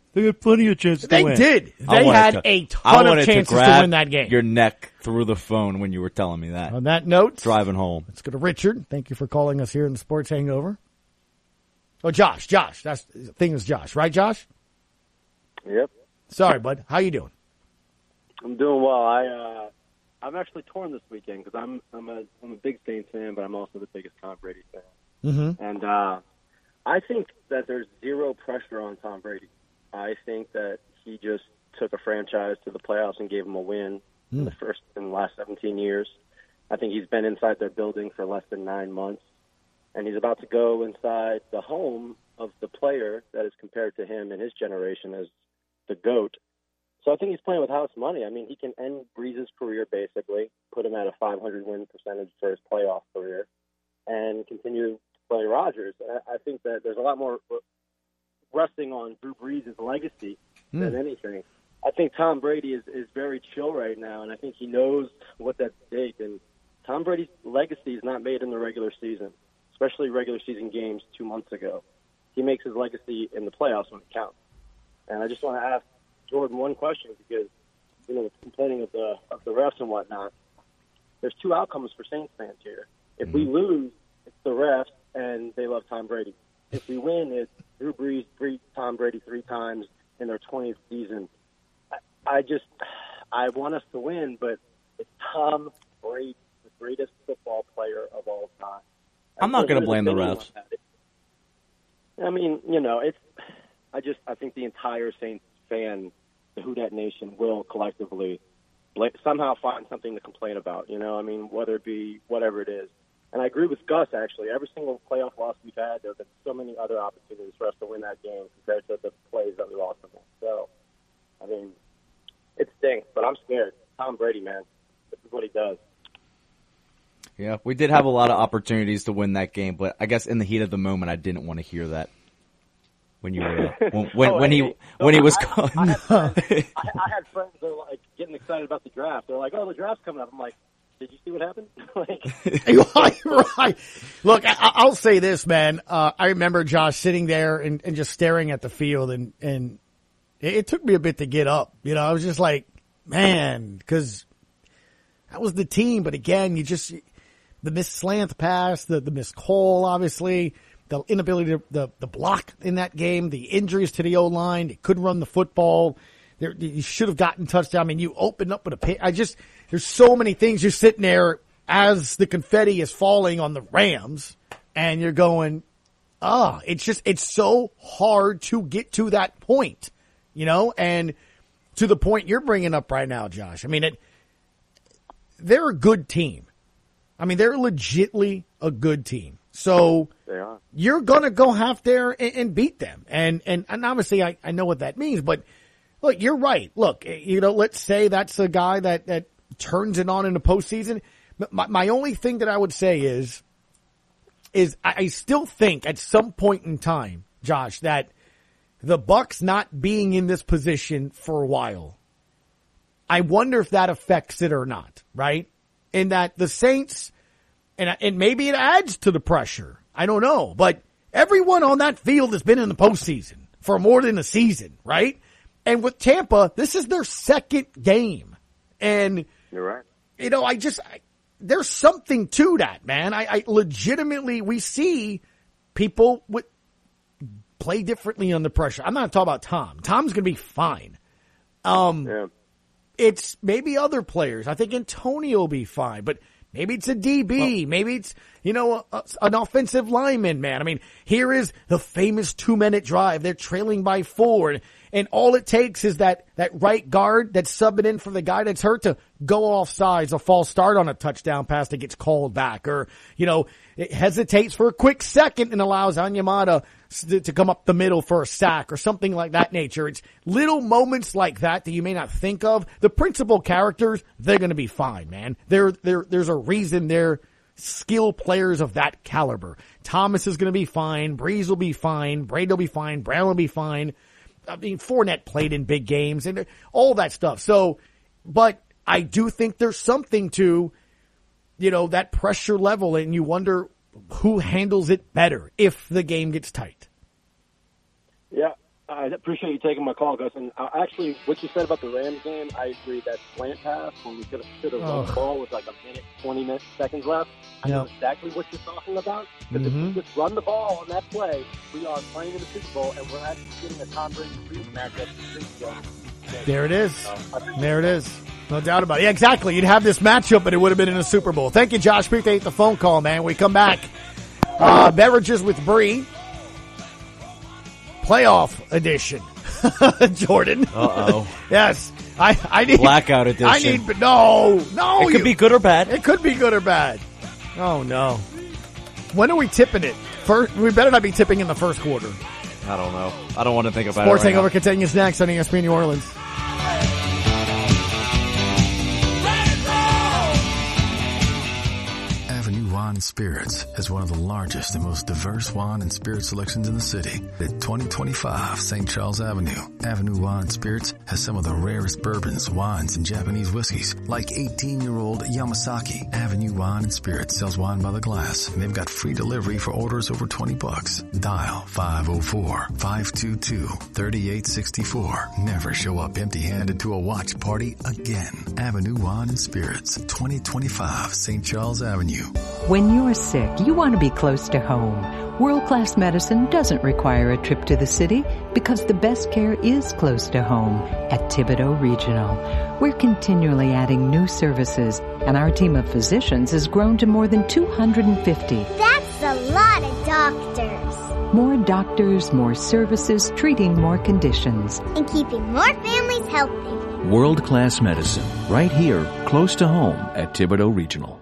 They had plenty of chances They to win. did. I They wanted had to- a I ton of wanted chances to grab win that game. Your neck through the phone when you were telling me that. On that note, driving home. Let's go to Richard. Thank you for calling us here in the Sports Hangover. Oh, Josh, Josh. That's the thing is Josh, right, Josh? Yep. Sorry, bud. How you doing? I'm doing well. I uh, I'm actually torn this weekend because I'm I'm a I'm a big Saints fan, but I'm also the biggest Tom Brady fan. Mm-hmm. And uh, I think that there's zero pressure on Tom Brady. I think that he just took a franchise to the playoffs and gave them a win Mm. in the first in the last seventeen years. I think he's been inside their building for less than nine months, and he's about to go inside the home of the player that is compared to him in his generation as the GOAT. So I think he's playing with house money. I mean, he can end Breeze's career basically, put him at a five hundred win percentage for his playoff career, and continue to play Rodgers. I, I think that there's a lot more resting on Drew Brees' legacy Mm. than anything. I think Tom Brady is, is very chill right now, and I think he knows what's at stake. And Tom Brady's legacy is not made in the regular season, especially regular season games two months ago. He makes his legacy in the playoffs when it counts. And I just want to ask Jordan one question because, you know, with complaining of the of the refs and whatnot, there's two outcomes for Saints fans here. If we lose, it's the refs, and they love Tom Brady. If we win, it's Drew Brees beat Tom Brady three times in their twentieth season. I, I just, I want us to win, but it's Tom Brady, the greatest football player of all time. I'm not going to blame the refs. I mean, you know, it's. I just, I think the entire Saints fan, the Who Dat Nation, will collectively somehow find something to complain about. You know, I mean, whether it be whatever it is. And I agree with Gus, actually. Every single playoff loss we've had, there have been so many other opportunities for us to win that game compared to the plays that we lost them in. So, I mean, it stinks, but I'm scared. Tom Brady, man. This is what he does. Yeah, we did have a lot of opportunities to win that game, but I guess in the heat of the moment, I didn't want to hear that when you were uh, when when, oh, when he hey, when so he was. I, I, I, had friends, I, I had friends that were like getting excited about the draft. They're like, "Oh, the draft's coming up." I'm like, "Did you see what happened?" like, right, right. Look, I, I'll say this, man. Uh, I remember Josh sitting there and, and just staring at the field, and and it, it took me a bit to get up. You know, I was just like, man, because that was the team. But again, you just the missed slant pass, the the missed call, obviously. The inability to the, the block in that game, the injuries to the O-line, they couldn't run the football. There, you should have gotten touchdown. I mean, you opened up with a pay. I just, there's so many things. You're sitting there as the confetti is falling on the Rams, and you're going, ah, oh, it's just, it's so hard to get to that point, you know, and to the point you're bringing up right now, Josh. I mean, it, they're a good team. I mean, they're legitimately a good team. So they are. You're going to go half there and, and beat them. And, and, and obviously I, I know what that means, but look, you're right. Look, you know, let's say that's a guy that, that turns it on in the postseason. My, my only thing that I would say is, is I still think at some point in time, Josh, that the Bucs not being in this position for a while, I wonder if that affects it or not, right? In that the Saints, and, and maybe it adds to the pressure. I don't know. But everyone on that field has been in the postseason for more than a season, right? And with Tampa, this is their second game. And, you're right. You know, I just, I, there's something to that, man. I, I legitimately, we see people with, play differently under pressure. I'm not talking about Tom. Tom's going to be fine. Um, yeah. It's maybe other players. I think Antonio will be fine, but maybe it's a D B. Well, maybe it's, you know, a, an offensive lineman, man. I mean, here is the famous two-minute drive. They're trailing by four, and, and all it takes is that, that right guard that's subbing in for the guy that's hurt to go off sides, a false start on a touchdown pass that gets called back, or, you know, it hesitates for a quick second and allows Onyemata to, to come up the middle for a sack or something like that nature. It's little moments like that that you may not think of. The principal characters, they're going to be fine, man. They're, they're, there's a reason they're skill players of that caliber. Thomas is going to be fine. Breeze will be fine. Brady will be fine. Brown will be fine. I mean, Fournette played in big games and all that stuff. So, but I do think there's something to, you know, that pressure level, and you wonder who handles it better if the game gets tight. Yeah, I appreciate you taking my call, Gus. And uh, actually, what you said about the Rams game, I agree. That slant pass when we could have should have run the ball with like a minute, twenty minutes, seconds left. I Yep. know exactly what you're talking about. But if Mhm. we just run the ball on that play, we are playing in the Super Bowl, and we're actually getting a Tom Brady Breeze matchup. There it is. There it is. No doubt about it. Yeah, exactly. You'd have this matchup, but it would have been in a Super Bowl. Thank you, Josh. Appreciate the phone call, man. We come back. Uh, beverages with Bree. Playoff edition. Jordan. Uh-oh. Yes. I, I need. Blackout edition. I need, but no, no. It could you- be good or bad. It could be good or bad. Oh, no. When are we tipping it? First, we better not be tipping in the first quarter. I don't know. I don't want to think about Sports it right Hangover now. continues next on E S P N New Orleans. Avenue Wine and Spirits has one of the largest and most diverse wine and spirit selections in the city. At twenty twenty-five Saint Charles Avenue, Avenue Wine and Spirits has some of the rarest bourbons, wines, and Japanese whiskeys, like eighteen-year-old Yamasaki. Avenue Wine and Spirits sells wine by the glass, and they've got free delivery for orders over twenty bucks. Dial five oh four, five two two, three eight six four. Never show up empty-handed to a watch party again. Avenue Wine and Spirits, twenty twenty-five Saint Charles Avenue. When you're sick, you want to be close to home. World-class medicine doesn't require a trip to the city because the best care is close to home at Thibodeau Regional. We're continually adding new services, and our team of physicians has grown to more than two hundred fifty. That's a lot of doctors. More doctors, more services, treating more conditions. And keeping more families healthy. World-class medicine, right here, close to home at Thibodeau Regional.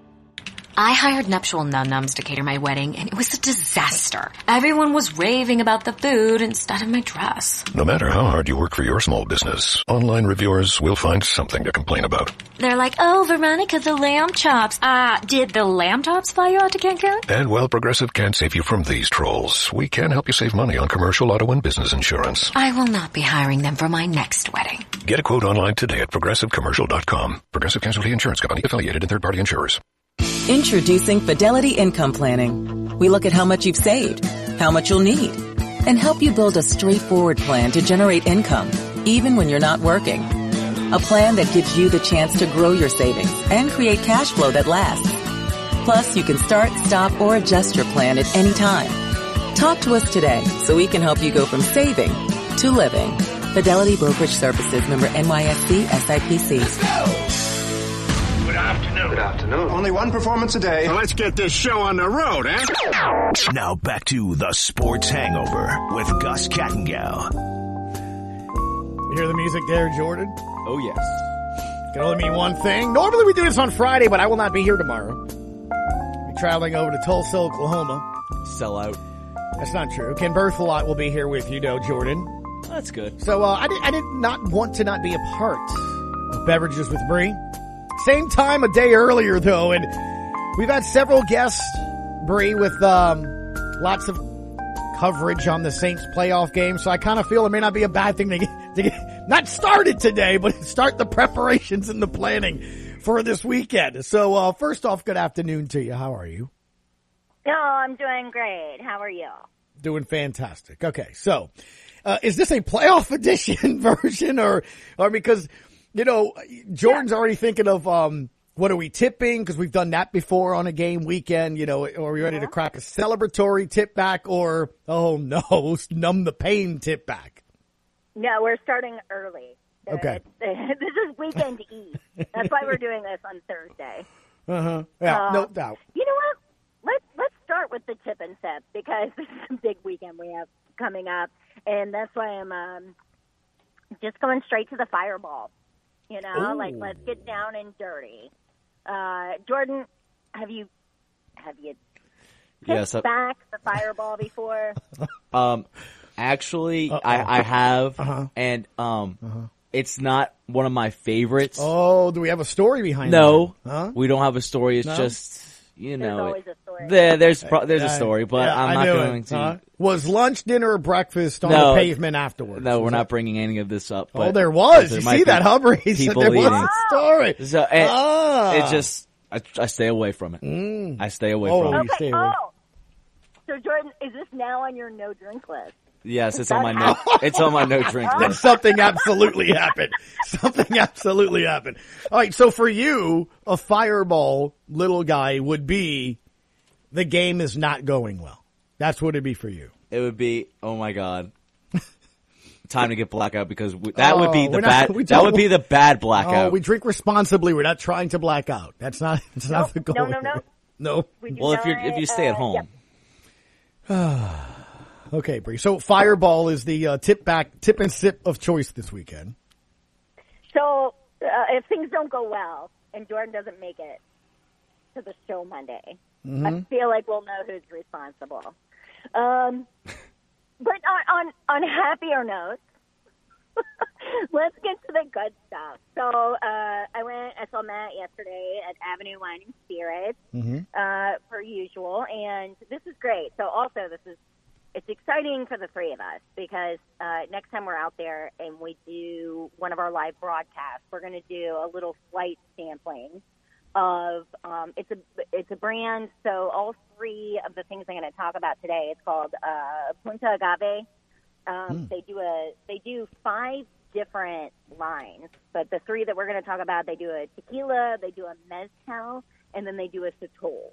I hired Nuptial Num Nums to cater my wedding, and it was a disaster. Everyone was raving about the food instead of my dress. No matter how hard you work for your small business, online reviewers will find something to complain about. They're like, oh, Veronica, the lamb chops. Ah, uh, did the lamb chops fly you out to Cancun? And while Progressive can't save you from these trolls, we can help you save money on commercial, auto, and business insurance. I will not be hiring them for my next wedding. Get a quote online today at progressive commercial dot com. Progressive Casualty Insurance Company, affiliated and third-party insurers. Introducing Fidelity Income Planning. We look at how much you've saved, how much you'll need, and help you build a straightforward plan to generate income, even when you're not working. A plan that gives you the chance to grow your savings and create cash flow that lasts. Plus, you can start, stop, or adjust your plan at any time. Talk to us today so we can help you go from saving to living. Fidelity Brokerage Services, member N Y S D, S I P C. Let's go! Good afternoon. Good afternoon. Only one performance a day. Well, let's get this show on the road, eh? Now back to the Sports Hangover with Gus Kattengell. You hear the music there, Jordan? Oh, yes. Can only mean one thing. Normally we do this on Friday, but I will not be here tomorrow. I'll be traveling over to Tulsa, Oklahoma. Sell out. That's not true. Ken Berthelot will be here with you, though, Jordan. That's good. So uh, I, did, I did not want to not be a part of Beverages with Bree. Same time a day earlier, though, and we've had several guests, Bree, with um, lots of coverage on the Saints playoff game, so I kind of feel it may not be a bad thing to get, to get not started today, but start the preparations and the planning for this weekend. So uh, first off, good afternoon to you. How are you? No, I'm doing great. How are you? Doing fantastic. Okay, so uh, is this a playoff edition version, or or because... You know, Jordan's yeah. already thinking of, um, what are we tipping? Because we've done that before on a game weekend, you know, are we ready yeah. to crack a celebratory tip back or, oh no, numb the pain tip back? No, we're starting early. Okay. Uh, this is weekend eve. That's why we're doing this on Thursday. Uh-huh. Yeah, uh, no doubt. You know what? Let's, let's start with the tip and sip because this is a big weekend we have coming up. And that's why I'm um, just going straight to the fireball. You know, Ooh. like let's get down and dirty. Uh, Jordan, have you have you kicked yes, I, back the fireball before? Um, actually, Uh-oh. I, I have, uh-huh. and um, uh-huh. it's not one of my favorites. Oh, do we have a story behind it? No, huh? we don't have a story. It's no? just. You know, there's always a story. There, there's pro- there's a story, but yeah, I'm not going it. to. Huh? Was lunch, dinner, or breakfast on no, the pavement afterwards? No, we're was not that... bringing any of this up. But, oh, there was. There you see that, Hubbard? He said there eating. was a story. So and ah. it just, I, I stay away from it. Mm. I stay away oh, from okay. it. Oh, so Jordan, is this now on your no drink list? Yes, it's on my no. It's on my no drink Then list. something absolutely happened. Something absolutely happened. All right, so for you, a Fireball little guy would be the game is not going well. That's what it'd be for you. It would be, oh my God, time to get blackout because we, that Oh, would be the we're not- bad. we That don't- would be the bad blackout. Oh, we drink responsibly. We're not trying to black out. That's not. That's not the goal. no, no, no. here. No. Well, if you are if you stay at home, Okay, Bree. So Fireball is the uh, tip back, tip and sip of choice this weekend. So uh, if things don't go well and Jordan doesn't make it to the show Monday, Mhm. I feel like we'll know who's responsible. Um, but on, on, on happier notes, let's get to the good stuff. So uh, I went, I saw Matt yesterday at Avenue Wine and Spirits, Mm-hmm. uh, per usual, and this is great. So also this is, it's exciting for the three of us because uh, next time we're out there and we do one of our live broadcasts, we're going to do a little flight sampling of um, it's a it's a brand. So all three of the things I'm going to talk about today, it's called uh, Punta Agave. Um, Mm. They do a they do five different lines, but the three that we're going to talk about, they do a tequila, they do a mezcal, and then they do a sotol.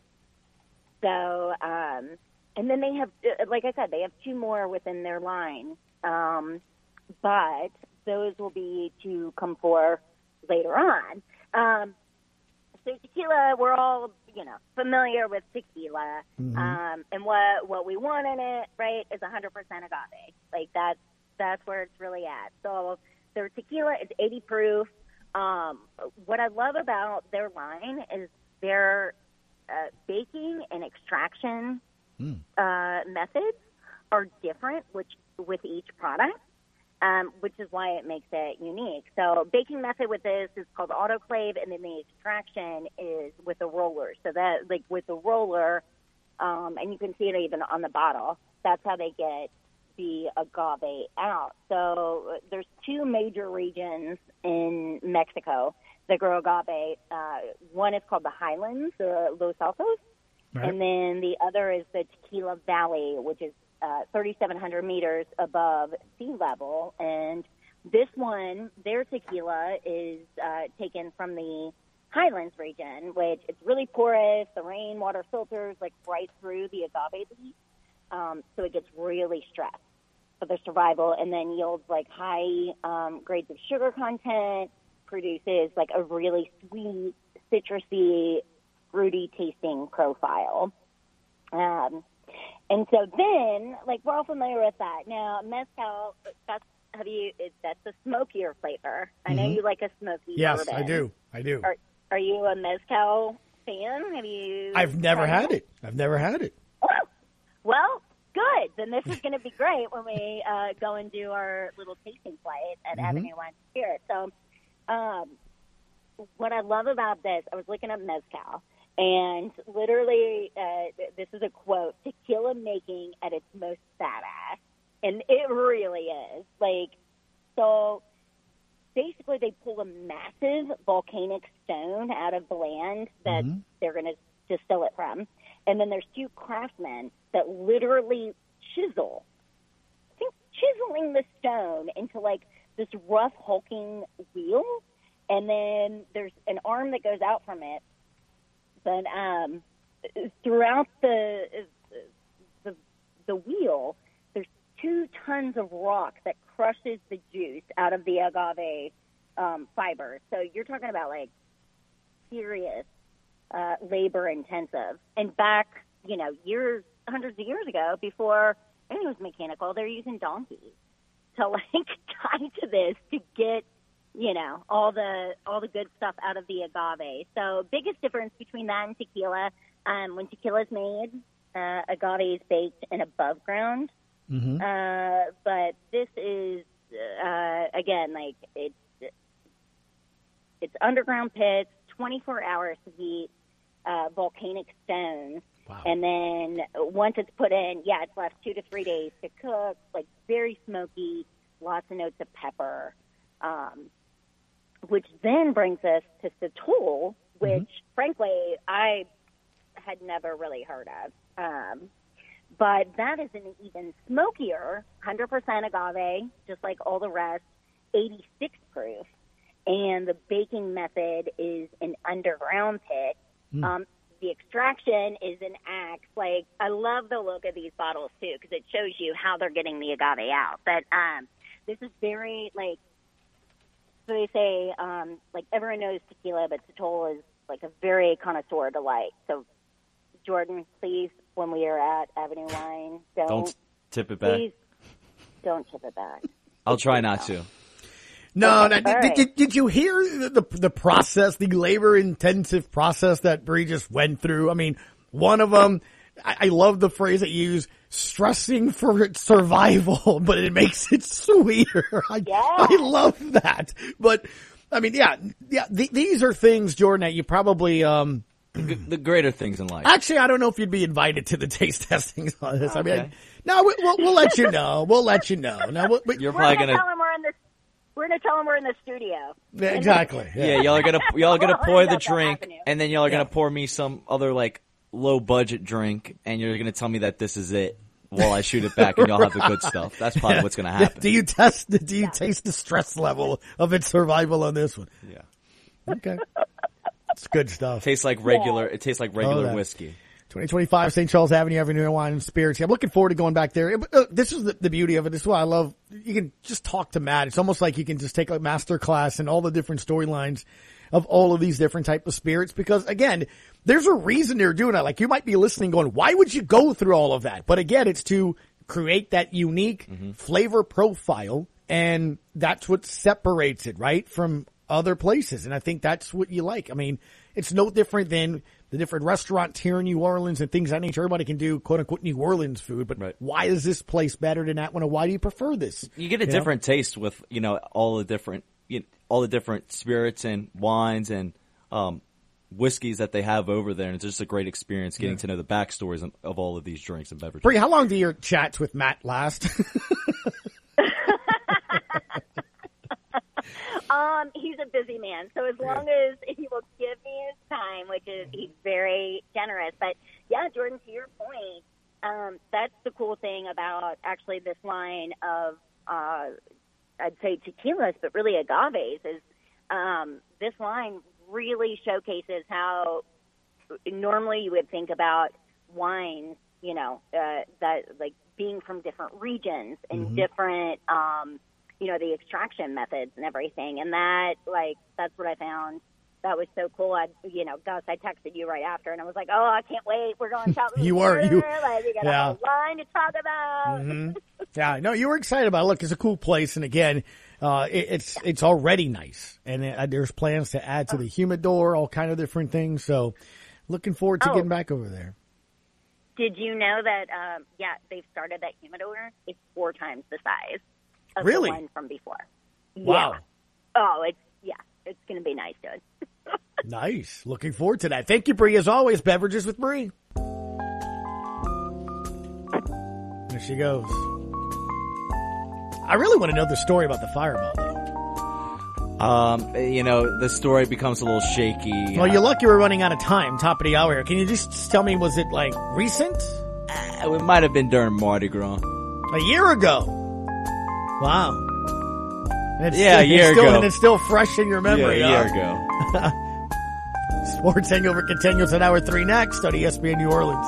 So, um, and then they have, like I said, they have two more within their line, um, but those will be to come for later on. Um, so tequila, we're all, you know, familiar with tequila, Mhm. um, and what what we want in it, right, is one hundred percent agave. Like that's that's where it's really at. So their tequila is eighty proof. Um, what I love about their line is their uh, baking and extraction Mm. uh, methods are different, which with each product, um, which is why it makes it unique. So baking method with this is called autoclave, and then the extraction is with a roller. So that, like with the roller, um, and you can see it even on the bottle, that's how they get the agave out. So there's two major regions in Mexico that grow agave. Uh, one is called the Highlands, or Los Altos, Right. and then the other is the Tequila Valley, which is uh, thirty-seven hundred meters above sea level. And this one, their tequila, is uh, taken from the Highlands region, which it's really porous. The rainwater filters like right through the agave leaf, um, so it gets really stressed for their survival, and then yields like high um, grades of sugar content, produces like a really sweet, citrusy, fruity tasting profile. Um, and so then, like, we're all familiar with that. Now, mezcal, that's, have you, it, that's a smokier flavor. I know Mhm. you like a smoky Yes, bourbon. I do. I do. Are, are you a mezcal fan? Have you? I've never tried had it. I've never had it. Well, good. Then this is going to be great when we uh, go and do our little tasting flight at Mhm. Avenue Wine Spirit. So, um, what I love about this, I was looking up mezcal, and literally, uh, th- this is a quote: "Tequila making at its most badass," and it really is. Like, so basically, they pull a massive volcanic stone out of the land that Mhm. they're going to distill it from. And then there's two craftsmen that literally chisel, I think chiseling the stone into like this rough hulking wheel. And then there's an arm that goes out from it. But um, throughout the, the the wheel, there's two tons of rock that crushes the juice out of the agave um, fibers. So you're talking about like serious Uh, labor intensive. And back, you know, years, hundreds of years ago, before anything was mechanical, they're using donkeys to like tie to this to get, you know, all the all the good stuff out of the agave. So biggest difference between that and tequila, um, when tequila is made, uh, agave is baked and above ground. Mm-hmm. Uh, but this is, uh, again, like it's it's underground pits, twenty-four hours to heat uh, volcanic stones. Wow. And then once it's put in, yeah, it's left two to three days to cook, like very smoky, lots of notes of pepper, um, which then brings us to sotol, which, Mm-hmm. frankly, I had never really heard of. Um, but that is an even smokier, one hundred percent agave, just like all the rest, eighty-six proof. And the baking method is an underground pit. Mm. Um, the extraction is an axe. Like, I love the look of these bottles, too, because it shows you how they're getting the agave out. But um, this is very, like, so they say, um, like, everyone knows tequila, but Sotol is, like, a very connoisseur delight. So, Jordan, please, when we are at Avenue Wine, don't, don't tip it back. Please don't tip it back. I'll try not to. No, okay, no did, right. did, did you hear the, the the process, the labor-intensive process that Bree just went through? I mean, one of them, I, I love the phrase that you use, stressing for its survival, but it makes it sweeter. I, yeah. I love that. But, I mean, yeah, yeah. Th- these are things, Jordan, that you probably... um the greater things in life. Actually, I don't know if you'd be invited to the taste testings on this. Okay. I mean, I, no, we, we'll, we'll let you know. We'll let you know. Now, we'll, we, You're we're probably gonna gonna. Tell him we're in the, we're gonna tell him we're in the studio. Yeah, exactly. Yeah. yeah, y'all are gonna y'all are gonna We'll pour end the up at drink, Avenue. and then y'all are gonna Yeah. pour me some other like low budget drink, and you're gonna tell me that this is it while I shoot it back, and y'all have the good stuff. That's probably what's gonna happen. Do you test? Do you taste the stress level of its survival on this one? Yeah. Okay. It's good stuff. Tastes like regular. It tastes like regular that. whiskey. twenty twenty-five Saint Charles Avenue, Avenue Wine and Spirits. I'm looking forward to going back there. But, uh, this is the, the beauty of it. This is why I love, you can just talk to Matt. It's almost like you can just take a master class and all the different storylines of all of these different type of spirits. Because again, there's a reason they're doing that. Like, you might be listening going, why would you go through all of that? But again, it's to create that unique mm-hmm. flavor profile. And that's what separates it, right, from other places. And I think that's what you like. I mean, it's no different than the different restaurants here in New Orleans and things of that nature. Everybody can do quote unquote New Orleans food, but right. why is this place better than that one? Or why do you prefer this? You get a you different know? taste with, you know, all the different, you know, all the different spirits and wines and, um, whiskeys that they have over there. And it's just a great experience getting yeah. to know the backstories of, of all of these drinks and beverages. Bree, how long do your chats with Matt last? Um, he's a busy man, so as long as he will give me his time, which is he's very generous. But yeah, Jordan, to your point, um, that's the cool thing about actually this line of, uh, I'd say tequilas, but really agaves is um, this line really showcases how normally you would think about wines, you know, uh, that like being from different regions and mm-hmm. different. Um, you know, the extraction methods and everything. And that, like, that's what I found. That was so cool. I, you know, Gus, I texted you right after, and I was like, oh, I can't wait. We're going to talk You were. You, like, we got yeah. a whole line to talk about. Mm-hmm. Yeah, no, you were excited about it. Look, it's a cool place. And again, uh, it, it's, it's already nice. And uh, there's plans to add to the humidor, all kind of different things. So looking forward to oh. getting back over there. Did you know that, um, yeah, they've started that humidor? It's four times the size. Of really? The one from before. Wow. Yeah. Oh, it's, yeah, it's going to be nice, dude. Nice. Looking forward to that. Thank you, Bree. As always, Beverages with Bree. There she goes. I really want to know the story about the fireball, though. Um, you know, the story becomes a little shaky. Well, you're lucky we're running out of time, top of the hour here. Can you just tell me, was it, like, recent? Uh, it might have been during Mardi Gras. A year ago? Wow. And it's yeah, still, a year it's still, ago. And it's still fresh in your memory. Yeah, a year huh? ago. Sports Hangover continues at hour three next on E S P N New Orleans.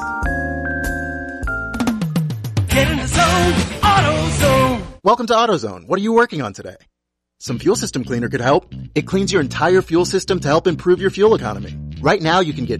Get in the zone, AutoZone. Welcome to AutoZone. What are you working on today? Some fuel system cleaner could help. It cleans your entire fuel system to help improve your fuel economy. Right now, you can get